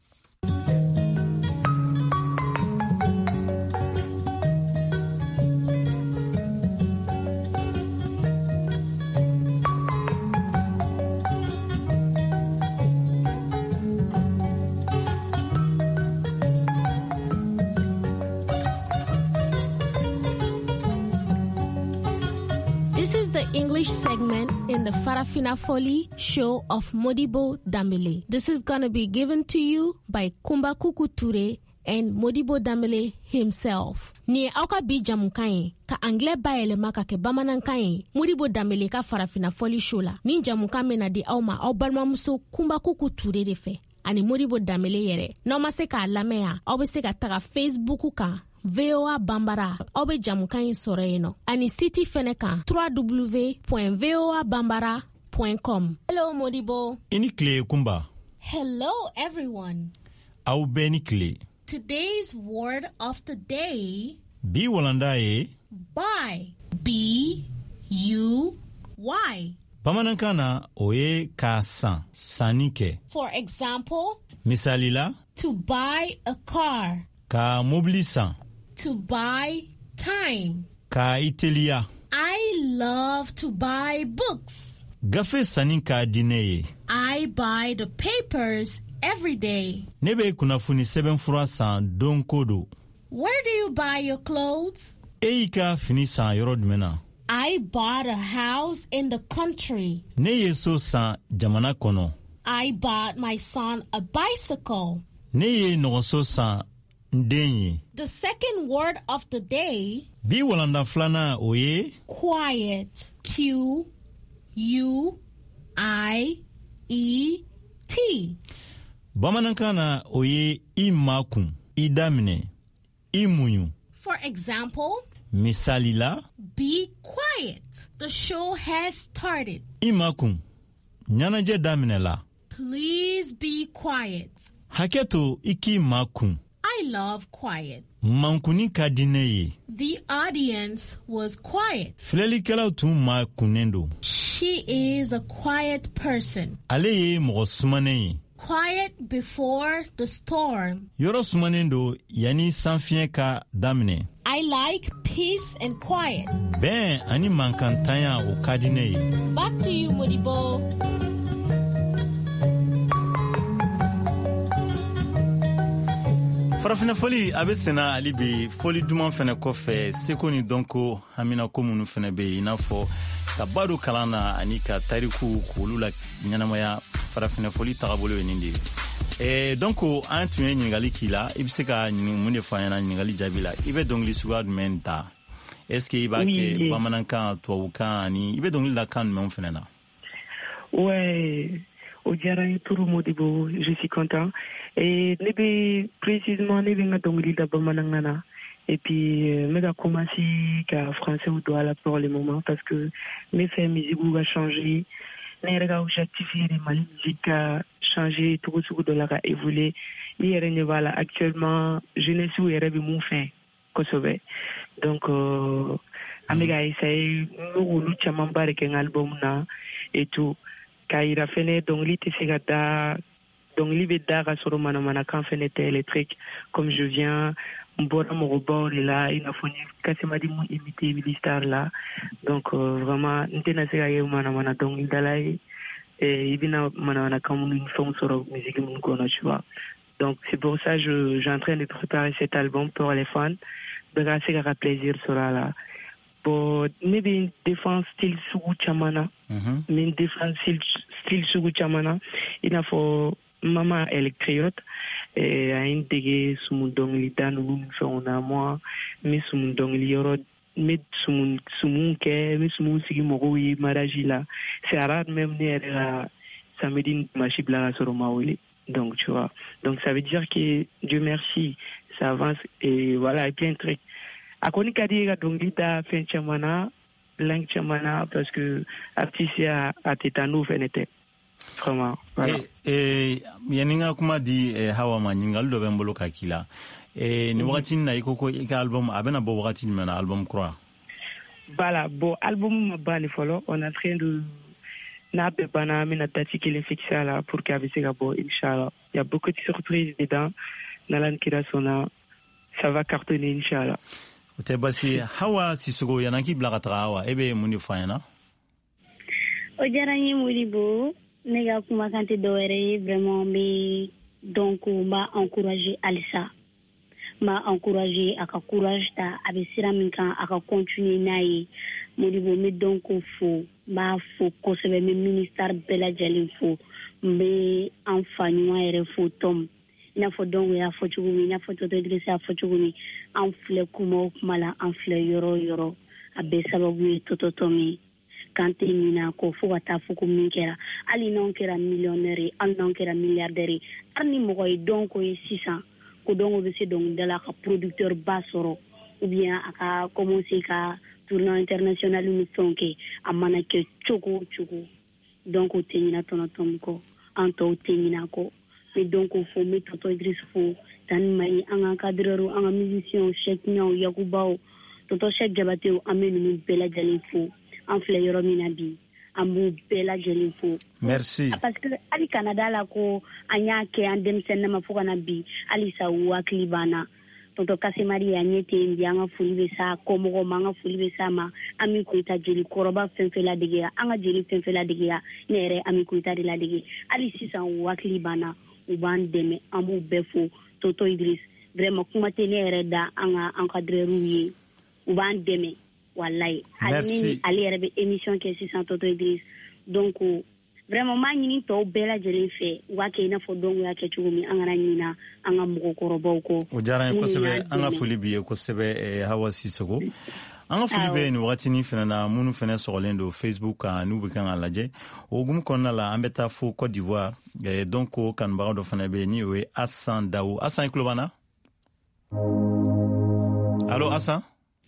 Speaker 13: Segment in the Farafina Foli show of Modibo Dambele. This is going to be given to you by Kumba Kuku Ture and Modibo Dambele himself. Ni auka bi jamukai ka angle baele maka ke bamanankai Modibo Dambele ka Farafina Foli show la. Ni jamukame na di auma au balma muso Kumba Kuku Ture de fe. Ani Modibo Dambele yere. No maseka lamea au beseka taga Facebook ka V O A Bambara obe jamukan sore eno ani siti feneka w w w point v o a bambara point com. Hello Modibo.
Speaker 2: Ini kle kumba.
Speaker 13: Hello everyone.
Speaker 2: Au beni kle.
Speaker 13: Today's word of the day.
Speaker 2: Bi walanda e.
Speaker 13: Buy. B U Y.
Speaker 2: Pamanankana oye ka san sanike.
Speaker 13: For example.
Speaker 2: Misalila.
Speaker 13: To buy a car.
Speaker 2: Ka mobili san.
Speaker 13: To buy time.
Speaker 2: Ka itelia.
Speaker 13: I love to buy books.
Speaker 2: Gafe sanin ka dineye.
Speaker 13: I buy the papers every day.
Speaker 2: Nebe kunafuni seben fura san don kodo.
Speaker 13: Where do you buy your clothes?
Speaker 2: Eika fini san yorod mena.
Speaker 13: I bought a house in the country.
Speaker 2: Ne yeso san jamana kono.
Speaker 13: I bought my son a bicycle.
Speaker 2: Ne ye nogoso san ndenye.
Speaker 13: The second word of the day.
Speaker 2: Bi walanda flana oye.
Speaker 13: Quiet. Q U I E T.
Speaker 2: Bamanankana oye imakun, idamine, imunyu.
Speaker 13: For example.
Speaker 2: Misalila.
Speaker 13: Be quiet. The show has started.
Speaker 2: Imakun. Nyanaje damine la.
Speaker 13: Please be quiet.
Speaker 2: Haketo iki makun.
Speaker 13: I love quiet.
Speaker 2: Mankuni kadineye.
Speaker 13: The audience was quiet.
Speaker 2: Filelikela tu makunendo.
Speaker 13: She is a quiet person.
Speaker 2: Aleye mosumane.
Speaker 13: Quiet before the storm.
Speaker 2: Yoro sumanendo yani sanfieka damine.
Speaker 13: I like peace and quiet.
Speaker 2: Ben ani mankantanya o kadineye.
Speaker 13: Back to you, Modibo.
Speaker 2: Farafina foli abe sena alibi foli duman fene kɔfɛ seko ni dɔnko hamina ko minnu fene be ina fɔ ka bado kalana ani ka tariku k'olu la ɲɛnamaya farafina foli tagabolo ye nin de eh donko an tun ye ɲininkali k'i la i be se ka mun de fɔ an ɲɛna ɲininkali jaabi la i be dɔnkili suguya jumɛn ta est ce que i b'a kɛ bamanankan tubabukan ani i be dɔnkili la kan jumɛnw fɛnɛ na?
Speaker 3: Ouais, au Djara Tourou Modibo, je suis content. Et nebe précisément nebe nga dongli da bamanangana. Et puis euh, mega commencé qu'à français ou douala pour le moment parce que mes faits musique va changer. Ne rega objectifier les ma musique a changé tout tout de la a évolué. Hier ne voilà actuellement je ne suis pas mon fin Kosovo. Donc euh amiga essaye nous nous chamam bare qu'un album na et tout. Kaira fene dongli te segada donc l'ibeda rasoro mana mana kan fenêtre électrique comme je viens mbora mo bord là il a fini kasema di mo imiter Bilistar là donc euh, vraiment ntena sega ye mana mana donc idalai et ibina mana mana comme une forme sur musique mon kono tu vois Donc c'est pour ça que je, je suis en train de préparer cet album pour les fans. Grâce à plaisir sera là. Pour maybe une défense style Sugu Chamana, mm-hmm. mais une défense style, style Sugu Chamana, il a faut maman électriote et a une dégué sous mon dongli dans nous faisons à moi, mais sous mon dongli yoro, mais sous mon sous mon ke, mais sous mon sigi morui marajila. C'est rare même né à samedi machibla sur maouli. Donc tu vois, donc ça veut dire que Dieu merci, ça avance et voilà, et plein de trucs. A koni kadi ga dongita fen chamana lang chamana parce que artiste a a tetanu fenete vraiment voilà.
Speaker 2: E yaninga kuma di hawa maningal do bembolo kakila e ni wakati na iko ko ka album abena bo wakati na album croix.
Speaker 3: Voilà, bon album bani follow on est en train de na be bana mina tati qui le fixe là pour qu'avec bon inchallah. Il y a beaucoup de surprises dedans. Nalan kira sona ça va cartonner inchallah.
Speaker 2: Te basi hawa Sissoco yanaki blagatra hawa ebe muni fayna
Speaker 11: o jarani Modibo nega kuma kante doere vraiment mais donc m'a encourager Alissa m'a encourager aka courage ta abe siraminka aka continuer nayi Modibo mais donc faut m'a faut ko sebe me ministère bela jalin faut mais enfin moi ere faut tom ina fo dongo ya fo chugumi ina fo toto idrisa fo chugumi an fle kuma kumala an fle yoro yoro abe sababu toto tomi kante mina ko fo wata fo ko min kera ali non kera millionnaire an non kera milliardaire arni mo koy donko e six cents ko dongo be se dongo de la ka producteur basoro ou bien aka commencer ka tournoi international ni sonke amana ke chogo chogo donc o tenina tono tomko anto tenina ko. Et donc, il faut mettre Toto Idriss Fo, Tanmai, un encadreur, un musicien, Cheikh Niao, Yakoubao, Toto Cheikh Jabateo, amène Bella Jalinfo, en fleur Minabi, Amou Bella Jalinfo.
Speaker 2: Merci.
Speaker 11: Parce que, Ali Canada, la ko, Anya, Ke, Andem Senama Fokanabi, Alisa ou Aklibana, Toto Kasemari, Agnete, Indiana, Fulibesa, Komoro, Manga, Fulibesama, Amikuita Jeli, Koroba, Fenfela de Gea, Anga Jeli, Fenfela de Gea, Nere, Amikuita de la de Gea, Alisa ou Aklibana. Uban deme amu befo Toto Idriss vraiment kuma tenere da anga encadrer rouye uban deme wallahi ali ali rebe émission ke six cents Toto Idriss donc vraiment mani to bela jeli fe wake ina fo dongo yake chugumi anga nina anga muko korobo ko
Speaker 2: o jara ko sebe anga fuli biye ko sebe hawa Sissoco anga fuli be ni wakati ni fena na munu fena sorolendo Facebook a nu bukan alaje ogum konna la ambeta fo Côte d'Ivoire et donc o kan ba do fena be ni we Hassan Daou Hassan Klobana. Allô Hassan?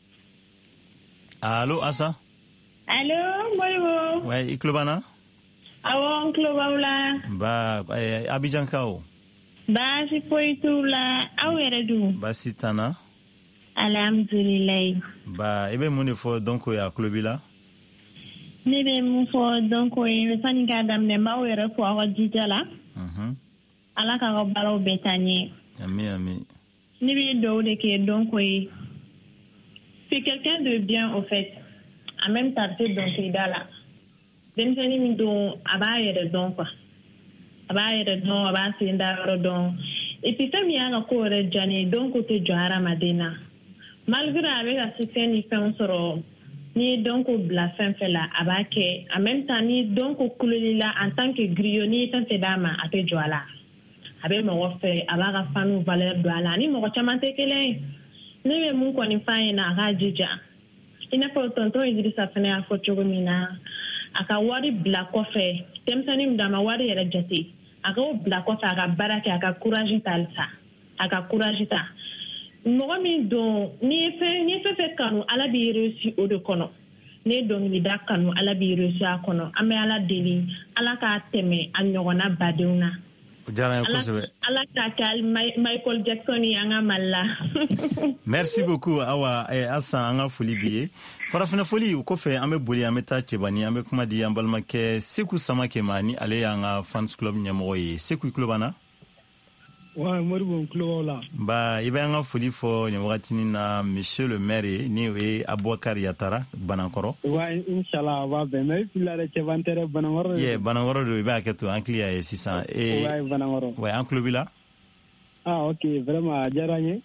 Speaker 2: Allô Hassan?
Speaker 14: Allô Modibo?
Speaker 2: Ouais, Klobana?
Speaker 14: Awo Klobawla.
Speaker 2: Ba eh, Abidjan Kao.
Speaker 14: Ba si poitula awere du.
Speaker 2: Ba sitana.
Speaker 14: Alhamdulillah.
Speaker 2: Ba ebe mune fo donc ya klobila.
Speaker 14: Nebe mu fo donc e fani ka damne ma were fo awa dijala.
Speaker 2: Mhm.
Speaker 14: Ala ka ko balo betani.
Speaker 2: Ami ami.
Speaker 14: Nebe do de ke donc e c'est quelqu'un de bien au fait. En même temps c'est donc idala. Den seni mi do abaye de donc quoi. Abaye de donc aba sinda ro donc. Et puis ça mi anga ko re jani donc te joara madina. Malgré avec la système il fait un sort ni donc la fin fait là abake en même temps ni donc kulila en tant que grilloni tant que dama à te joala abe mo fait abaga fanu valeur de ala ni mo chamante kele ni mu ko ni fa na gajija ina ko tonto Idrissa fane a ko chogomina aka wari bla ko fe temsani mdama wari yere jati aka bla ko fa aka baraka aka courage talsa aka courage ta mɔgɔ min don ni fɛn ni fɛn fɛn kanu ala b'i réussi o de kɔnɔ ne dɔnkilida kanu ala b'i réussi a kɔnɔ an bɛ ala deli ala k'a tɛmɛ a ɲɔgɔnna badenw na
Speaker 2: o diyara n ye kosɛbɛ
Speaker 14: ala k'a kɛ Michael Jackson ye an ka Mali la.
Speaker 2: Merci beaucoup Awa eh, Hassan an ka foli b'i ye farafina foli o kɔfɛ an bɛ boli an bɛ taa cɛbani an bɛ kuma di an balimakɛ Seku Samakɛ ma ni ale y'an ka fans club ɲɛmɔgɔ ye Seku i tulo b'an na.
Speaker 15: Ouais, Modibo Nklobo là.
Speaker 2: Bah, il y a un folie fort, il y a monsieur le maire, ni oui, Abouakar Yatara, Banankoro.
Speaker 15: Ouais, Inch'Allah, va bien. Mais il a été vanté Banankoro.
Speaker 2: Yeah, Banankoro, il va être un client et six cents. Et
Speaker 15: ouais, Banankoro.
Speaker 2: Ouais, un club là.
Speaker 15: Ah, ok, vraiment, Djaranye.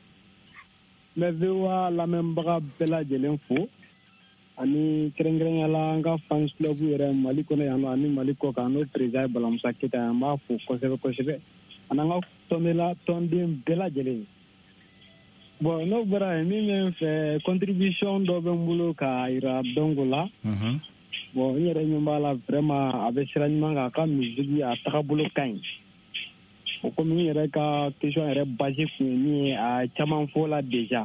Speaker 15: Mais V O A la même baga bela de l'info. Ani krengreng ala nga fans club yere Mali kono yano ani Mali ko kano président Balamusa Keita ma fo kosebe kosebe. Ananga tonela tondim bela jele. Bon, no bara mi men fait contribution do be mbulo ka ira dongola. Mhm. Bon, yere nyumbala vraiment avec siranyma ka ka musique a takabulo kain. Comme il y a une question basée sur le Chamanfola déjà.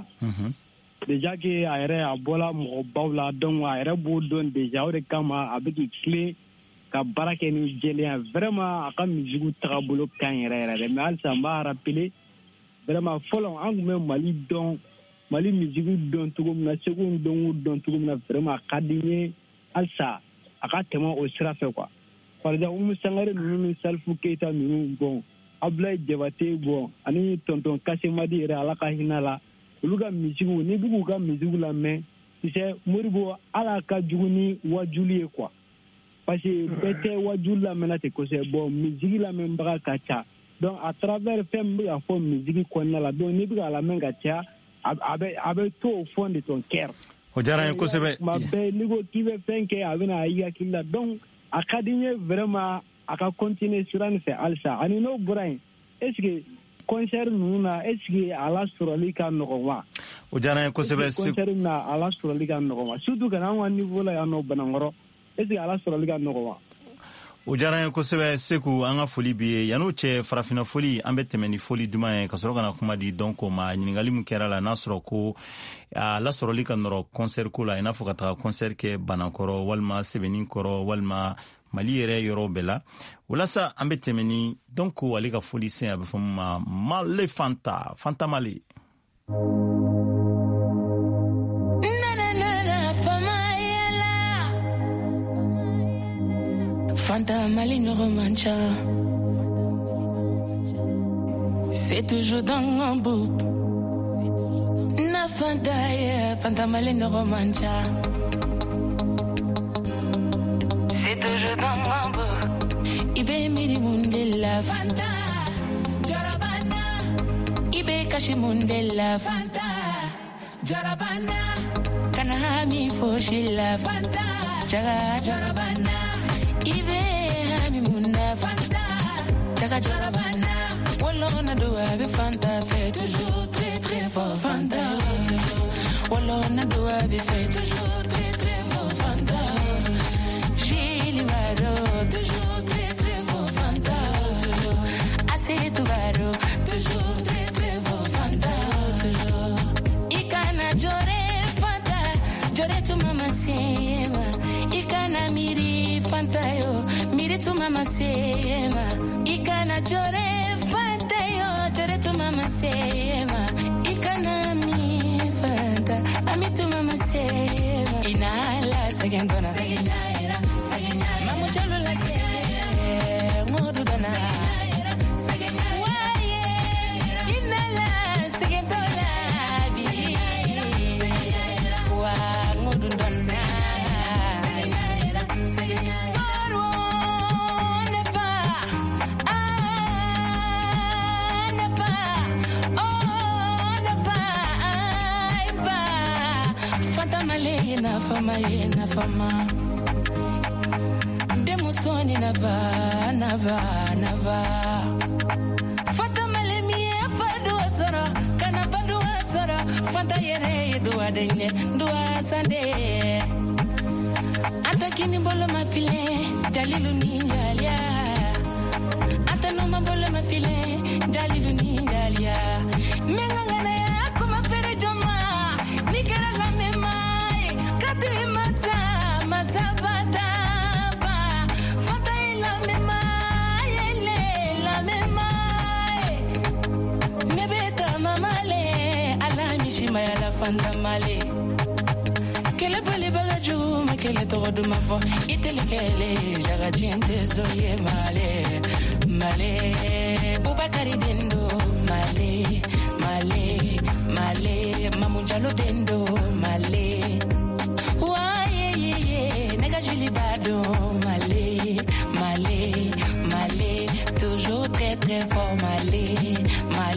Speaker 15: Déjà qu'il y a un bola mobaula donc il y a un boudon déjà au kama avec des clés ka barake ni gelé vraiment akam musique trabolo kan yere mais al samba rappeler vraiment folon ang même Mali don Mali musique don tout comme na second don don tout comme na vraiment kadine al sa akatema au sera fait quoi. Par exemple on sangare nous self Keita nous bon Ablaye Jabate bon ani tonton Kasemadi ira alaka hinala uluga mizigu ni bigu ka mizigu la mais c'est Moribo alaka juguni wajuli quoi parce que bete wajuli la menate ko c'est bon mizigu la même baka kacha donc à travers femme ya fo mizigu konna la donc ni biga la men kacha abe abe to au fond de ton cœur o jara ko sebe ma be ni go kibe fenke avena aiya kinda donc akadinye vraiment aka continuer sur un fait alsa ani no brain est-ce que concert nuna est-ce que ala surali kan nowa o jana ko sebe concert na ala surali kan nowa surtout kana wa niveau la ya no banangoro est-ce que ala surali kan nowa o jara ko sebe seku anga foli bi yanu che farafina foli ambetemeni foli duma ka soro kana kuma di donc ma nyingali mu kera la nasro ko ala surali kan no concert ko la ina fo ka concert ke banankoro walma sebenin koro walma Mali yɛrɛ yɔrɔ bɛɛ la walasa an bɛ tɛmɛ ni donc ale ka foli sen a bɛ fɔ ma Male Fanta Fanta Male
Speaker 6: Fanta Male ne remancha c'est toujours dans un bout na Fanta yeah Fanta Male ne remancha c'est toujours dans mon beau. Ibe miri mundela Fanta, Jarabana. Ibe kashi mundela Fanta, Jarabana. Kanahami foshila Fanta, Jaga Jarabana. Ibe hami munda Fanta, Jaga Jarabana. Wallona do have Fanta fait toujours très très fort Fanta. Wallona do have fait toujours très très fort Fanta. Toujours très très fort Fanta, toujours assez tout baro, toujours très très fort Fanta, toujours. Ikana jore Fanta, jore tu mama sema. Ikana miri Fanta yo, miri tu mama sema. Ikana jore Fanta yo, jore tu mama sema. Ikana mi Fanta, ami tu mama sema. Inala segendona. Mamu jalo la se, modu dana. Waye, inala segendola bi. Wa modu dana. Sorwo ne pa, ah ne pa, oh ne pa, ay pa. Fanta Male na fama na fama. Demusoni nava, nava, nava. Fanta Male mi fadu asara, kana fadu asara. Fanta yere doa dengne, doa sande. Anta kini bolo ma file, dalilu ninjalia. Anta no ma bolo ma file, dalilu ninjalia. Mengangana ya kuma pere joma, nikera la memai, katri masa, masabata. Maya la Fanta Male kele bali bagaju makele todo mafo itele kele jaga gente soye Male Male Bubakari dendo Male Male Male mamujalo dendo Male waye ye ye nega jili bado Male Male Male toujours très très fort Male Male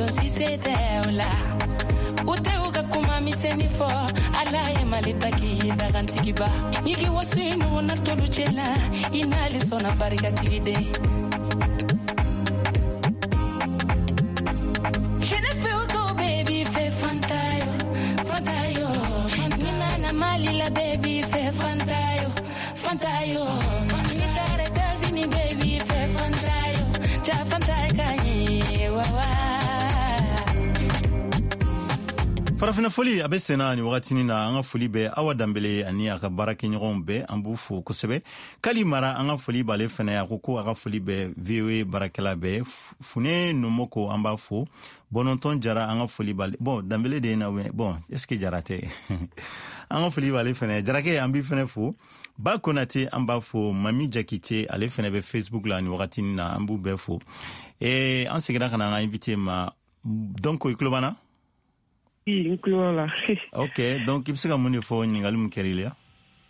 Speaker 6: si c'était là ute uka kuma miseni fo ala ye malitaki dagantiki ba niki wasinu na toluchela inali sona barika tigide Shene feel go baby fe fantayo fantayo nina na mali la baby fe fantayo fantayo nitare kazini baby fe fantayo ja fantayo kanye wawa
Speaker 2: farafina foli abe sena ni wakatini na anga foli be awa dambele ani aka barake ɲɔgɔn be an b'u fo kosɛbɛ kali mara anga foli b'ale fɛnɛ ya ko ko aka foli be V O A barakɛla be fune nomoko an b'a fo bɔnɔntɔn jara anga foli b'ale bon dambele de na bon est ce que jara tɛ anga foli b'ale fɛnɛ jarake an b'i fɛnɛ fo ba konate an b'a fo mami jakite ale fɛnɛ be Facebook la ni wakatini na an b'u bɛɛ fo et an segira kana an invité ma donc i tulo b'an na
Speaker 3: Inclure
Speaker 2: ok, donc il se ka mun de fɔ ɲininkali mun kɛra i la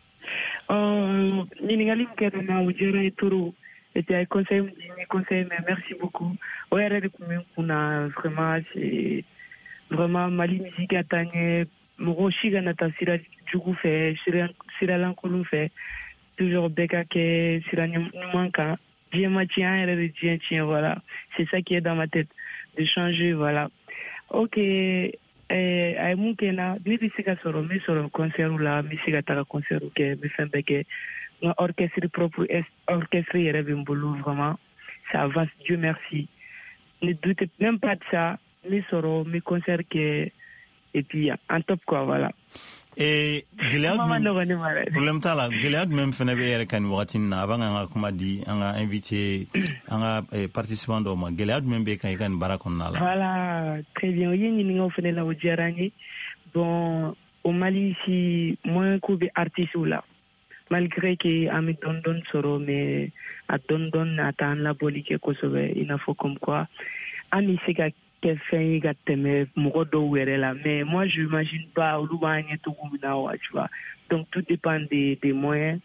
Speaker 3: euh ɲininkali mun kɛra na o diyara ye trop et puis conseil me conseil mais merci beaucoup o yɛrɛ de kun bɛ n kunna vraiment c'est vraiment Mali musique a taa ɲɛ mɔgɔ si kana taa sira jugu fɛ sira lankolon fɛ toujours bɛɛ ka kɛ sira ɲuman kan diɲɛ ma tiɲɛ an yɛrɛ de diɲɛ tiɲɛ voilà c'est ça qui est dans ma tête de changer voilà ok eh ay mun kena ni bi se ka sɔrɔ mi sɔrɔ concert la mi se ka taga concert kɛ mi fɛn bɛɛ kɛ n orchestre propre orchestre yɛrɛ bɛ n bolo vraiment ça avance Dieu merci ne doute même pas de ça mi sɔrɔ mi concert kɛ et puis en top quoi voilà
Speaker 2: et gɛlɛya problème t'a la gɛlɛya jumɛn fɛnɛ bɛ yɛrɛ kan nin wagati na a b'an ka kuma di an ka invité an ka participant dɔw ma gɛlɛya jumɛn bɛ kan i ka nin baara kɔnɔna la
Speaker 3: voilà très bien o ye ɲininkaw fɛnɛ la o diyara n ye bon au Mali ici moins ko bɛ artistes la malgré que an bɛ dɔɔni dɔɔni sɔrɔ mais a dɔɔni dɔɔni a t'an labɔli kɛ kosɛbɛ i n'a fɔ comme quoi an bɛ se ka kɛ fɛn ye ka tɛmɛ mɔgɔ dɔw yɛrɛ la mais moi je imagine pas olu b'an ɲɛ cogo min na wa tu vois donc tout dépend des des moyens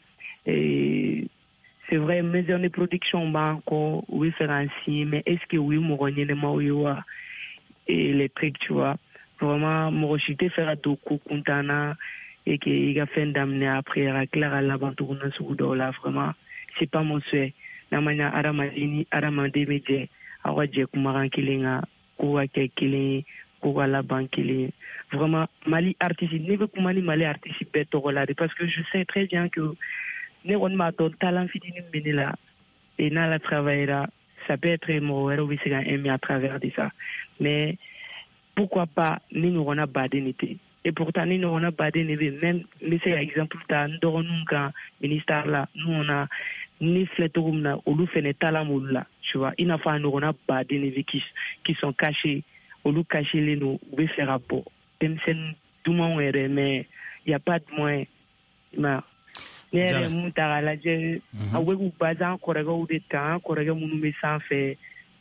Speaker 3: et c'est vrai maison de production b'an kɔ u bɛ fɛ k'an signer mais est ce que u ye mɔgɔ ɲɛnɛmaw ye wa et les trucs tu vois vraiment mɔgɔ si tɛ fɛ ka don ko kuntan na et que i ka fɛn daminɛ après ka tila ka laban tuguni sugu dɔw la vraiment c'est pas mon souhait n'a ma ɲa adamaden ni adamaden bɛ jɛ aw ka jɛ kumakan kelen kan ko ka kɛ kelen ye ko ka laban kelen ye vraiment Mali artiste ne bɛ kuma ni Mali artiste bɛɛ tɔgɔ la de parce que je sais très bien que ne kɔni b'a dɔn talent fitinin bɛ ne la et n'ala travaillera ça peut être mɔgɔ wɛrɛw bɛ se ka aimer à travers de ça mais pourquoi pas ni ɲɔgɔnna baden de tɛ et pourtant ni ɲɔgɔnna baden de bɛ même n bɛ se ka exemple ta n dɔgɔninw kan ministère la nous on a ni filɛ cogo min na olu fɛnɛ talent m'olu la tu vois i n'a fɔ a ɲɔgɔnna baden de bɛ qui qui sont cachés olu cachelen don u bɛ fɛ ka bɔ denmisɛnnin dumanw yɛrɛ mais y a pas de moyen ma ne yɛrɛ mun ta k'a lajɛ a bɛ k'u base an kɔrɔkɛw de kan an kɔrɔkɛ minnu bɛ sanfɛ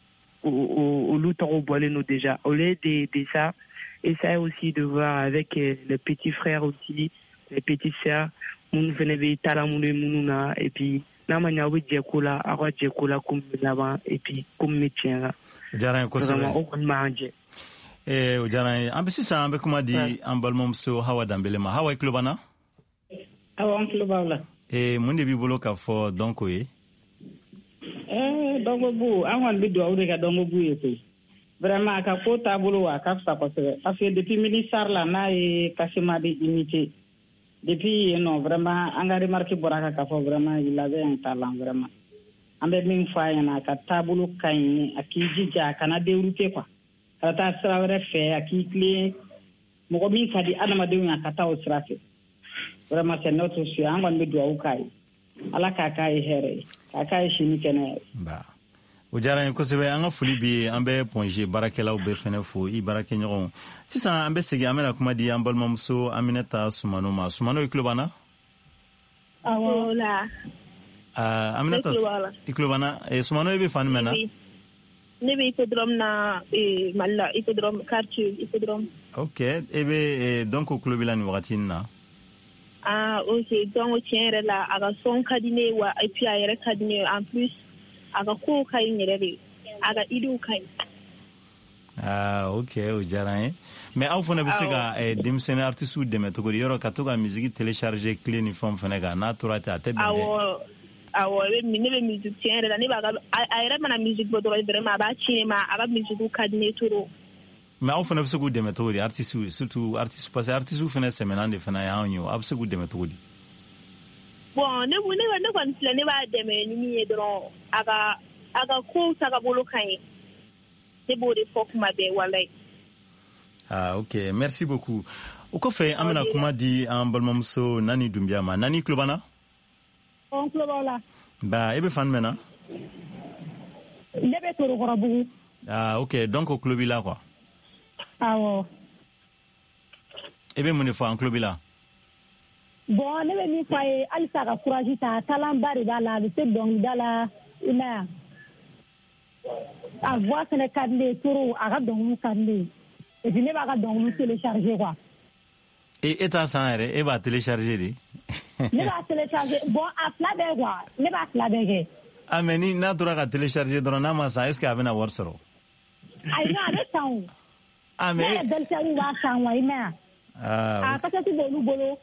Speaker 3: olu tɔgɔ bɔlen don déjà au lieu de de ça essayer aussi de voir avec les petits frères aussi les petites sœurs minnu fɛnɛ bɛ talent minnu ye minnu na et puis n'a ma ɲɛ aw bɛ jɛ ko la aw ka jɛ ko la ko min bɛ laban et puis ko min bɛ tiɲɛ kan
Speaker 2: diyara n ye kosɛbɛ
Speaker 3: vraiment o kɔni b'an jɛ
Speaker 2: ee o diyara n ye an bɛ sisan an bɛ kuma di an balimamuso Hawa Danbele ma Hawa i tulo b'an na
Speaker 16: awɔ an tulo b'aw la
Speaker 2: ee mun de b'i bolo k'a fɔ dɔnko ye
Speaker 16: ɛɛ dɔnko bu an kɔni bɛ dugawu de kɛ dɔnko bu ye koyi vraiment a ka ko taabolo a ka fisa kosɛbɛ parce que depuis ministère la n'a ye Kasima de imité depuis yen nɔ vraiment an ka remarque bɔra kan k'a fɔ vraiment il avait un talent vraiment an bɛ min fɔ a ɲɛna a ka taabolo ka ɲi a k'i jija a kana dérouter quoi ka taa sira wɛrɛ fɛ a k'i tilen mɔgɔ min ka di adamadenw ye a ka taa o sira fɛ vraiment c'est notre souhait an kɔni bɛ dugawu k'a ye ala k'a k'a ye hɛrɛ ye k'a k'a ye sini kɛnɛya ye.
Speaker 2: o diyara n ye kosɛbɛ an ka foli bi an bɛ Ponge baarakɛlaw bɛɛ fɛnɛ fo i baarakɛɲɔgɔnw sisan an bɛ segin an bɛna kuma di an balimamuso Aminata Sumano ma Sumano i tulo b'an na
Speaker 17: awɔ la
Speaker 2: Aminata i tulo b'an na Sumano i bɛ fan jumɛn na
Speaker 17: ne bɛ Hippodrome na Mali la Hippodrome quartier Hippodrome
Speaker 2: ok e bɛ donc tulo b'i la nin wagati in na
Speaker 17: ah ok donc tiɲɛ yɛrɛ la a ka sɔn ka di ne ye wa et puis a yɛrɛ ka di ne ye en plus a ka kow ka ɲi yɛrɛ de a ka idéw ka ɲi
Speaker 2: Ah, ok, o diyara n ye. Mais aw fana bɛ se ka denmisɛnnin artiste dɛmɛ cogo di? Yɔrɔ ka to ka musique télécharger clé ni fɛn fɛnɛ kan n'a tora ten a tɛ bɛn dɛ.
Speaker 17: Awɔ, awɔ, ne bɛ musique tiɲɛ yɛrɛ la ne b'a ka a yɛrɛ mana musique bɔ dɔrɔn vraiment a b'a ci ne ma, a ka musique ka di ne trop.
Speaker 2: Mais aw fana bɛ se k'u dɛmɛ cogo di artiste surtout artiste parce que artiste fana sɛmɛnan de fana y'anw ye, aw bɛ se k'u dɛmɛ cogo di?
Speaker 17: Bon, ne ne ne kɔni filɛ ne b'a dɛmɛ ni min ye dɔrɔn a ka a ka kow tagabolo ka ɲi. Ne b'o de fɔ kuma bɛɛ walayi.
Speaker 2: Ah, ok, merci beaucoup. O kɔfɛ an bɛna kuma di an balimamuso Nani Dunbiya ma. Nani tulo b'an na?
Speaker 18: On tulo b'aw la.
Speaker 2: Ba, e bɛ fan jumɛn na?
Speaker 18: Ne bɛ Torokɔrɔbugu.
Speaker 2: Ah, ok, donc o tulo b'i la quoi.
Speaker 18: Awɔ.
Speaker 2: E bɛ mun de fɔ an tulo b'i la?
Speaker 18: Bon, ne bɛ min fɔ a ye halisa ka courage ta talentba de b'a la, a bɛ se dɔnkilida la i ma ye. A voix fɛnɛ ka di ne ye trop, a ka dɔnkiliw ka di ne ye. Et puis ne b'a ka dɔnkiliw télécharger quoi.
Speaker 2: E e t'a san yɛrɛ, e b'a télécharger de?
Speaker 18: Ne b'a télécharger, bon a fila bɛɛ quoi, ne b'a fila bɛɛ kɛ.
Speaker 2: Ah, mais ni n'a tora ka télécharger dɔrɔn n'a ma san, est ce que a bɛna wari sɔrɔ?
Speaker 18: Ayi non, a bɛ san o.
Speaker 2: Ah, mais
Speaker 18: ne yɛrɛ belle-sœur b'a san wa i ma ye.
Speaker 2: Ah,
Speaker 18: a cassette b'olu bolo.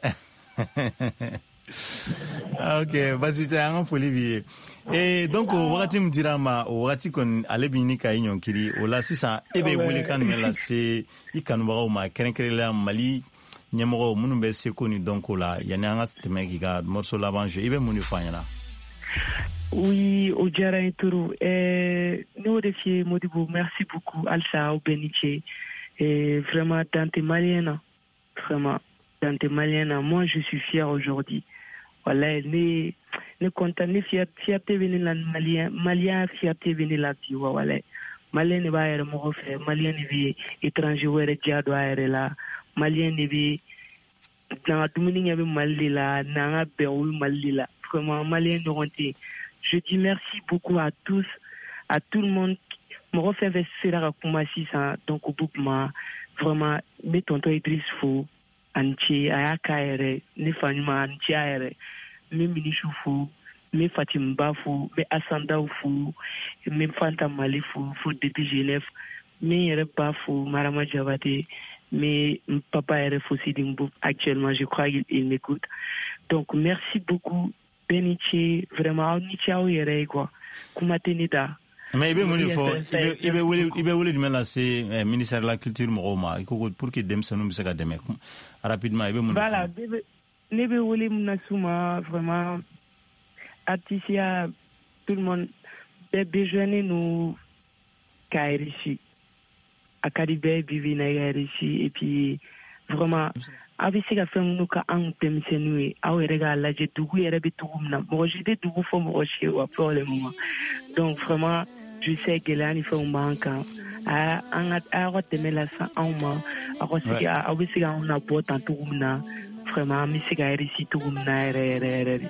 Speaker 2: Ok, basi tɛ an ka foli b'i ye. Eh, donc o wagati min dira ma, o wagati kɔni ale b'i ni ka i ɲɔnkiri. O la sisan e bɛ wele kan jumɛn lase i kanubagaw ma kɛrɛnkɛrɛnnenya Mali ɲɛmɔgɔw minnu bɛ seko ni dɔnko la yanni an ka tɛmɛ k'i ka morceau laban jouer. I bɛ mun de fɔ an ɲɛna?
Speaker 3: Oui, o diyara n ye trop. Eh, ne y'o de f'i ye Modibo, merci beaucoup. Halisa aw bɛɛ ni ce. Eh, vraiment dans tes Maliens na, vraiment dans tes Maliens na, moi je suis fier aujourd'hui. Voilà, ne ne content, ne fierté venir la Malien, Malien fierté venir la vie, voilà. Malien ne va être mort fait, Malien ne va étranger ou être doit être là, Malien ne va dans la domination avec Mali là, dans la béoul Mali là, vraiment Malien ne rentre. Je dis merci beaucoup à tous, à tout le monde. Mon fait investir à Koumassi ça, donc au bout vraiment, mes tonton Idriss Fou. Anti ayakaere ne fanyuma anti aere me minishu fu me Fatimba fu me Asanda fu me Fanta Mali fu fu depuis Genève me yere ba fu Marama Jabate me papa ere fu Sidimbo actuellement je crois qu'il m'écoute donc merci beaucoup Benichi vraiment ni ciao yere quoi kuma tenida.
Speaker 2: Mais il veut me dire, il veut il veut lui menacer ministère de la culture Moroma pour que dem sanu bisa kademe rapidement il veut me dire.
Speaker 3: Voilà, ne be wole munasuma vraiment artisia tout le monde be besoin nous kairishi akadibe bibi na kairishi et puis vraiment avec ce qu'a fait nous ka an dem senu aw rega la je dugu yere be tugumna mo jide dugu fo mo chi wa pour le moment donc vraiment je sais que là il faut un manque à en à retenir la sang en moi à aussi à aussi on a beau tant tout na vraiment mi se ga réussi tout na re re re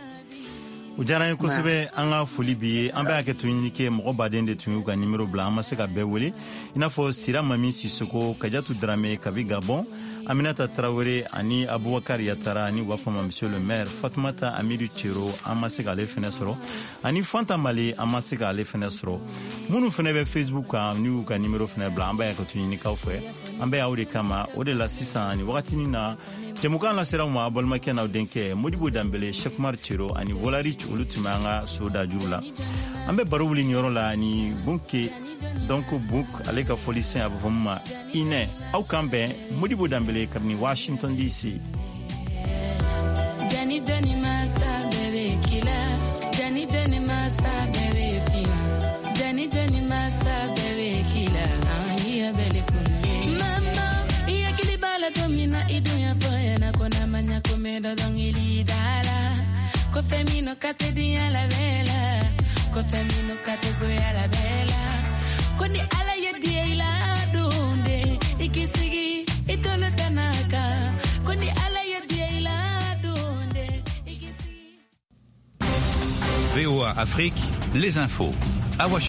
Speaker 2: o diyara n ye kosɛbɛ an ka foli b'i ye an bɛ hakɛ to ɲini kɛ mɔgɔ baden de tun y'u ka nimero bila an ma se ka bɛɛ wele i n'a fɔ Sira Mami Sisoko Kajatu Drame kabi Gabon Aminata Traoré ani Abubakar Yatara ani b'a fɔ ma monsieur le maire Fatoumata Amidu Cero an ma se k'ale fɛnɛ sɔrɔ ani Fanta Mali an ma se k'ale fɛnɛ sɔrɔ minnu fɛnɛ bɛ Facebook kan n'u y'u ka nimero fɛnɛ bila an bɛ hakɛ to ɲini k'aw fɛ an bɛ y'aw de kama o de la sisan ni wagatinin na Jamukan la sera ma balimakɛ n'aw denkɛ Modibo Dambele Cheikh Umar Cero ani Volarich olu tun bɛ an ka so da juru la an bɛ baro wuli nin yɔrɔ la ni Bunke donc Bunk ale ka foli sen a bɛ fɔ min ma Inɛ aw kan bɛn Modibo Dambele kabini Washington D C.
Speaker 6: Jani jani masa bebe kila Jani jani masa bebe fina Jani jani masa bebe kila Angia bele kunde Mama iya kilibala domina idunya foyena kona manya komedo dongili dala Ko femino kate dia la vela Ko femino kate goya la vela Koni ala ya dia ila donde Ikisigi itolo tanaka Koni ala ya dia ila donde Ikisigi
Speaker 19: V O A Afrique, les infos. À Washington.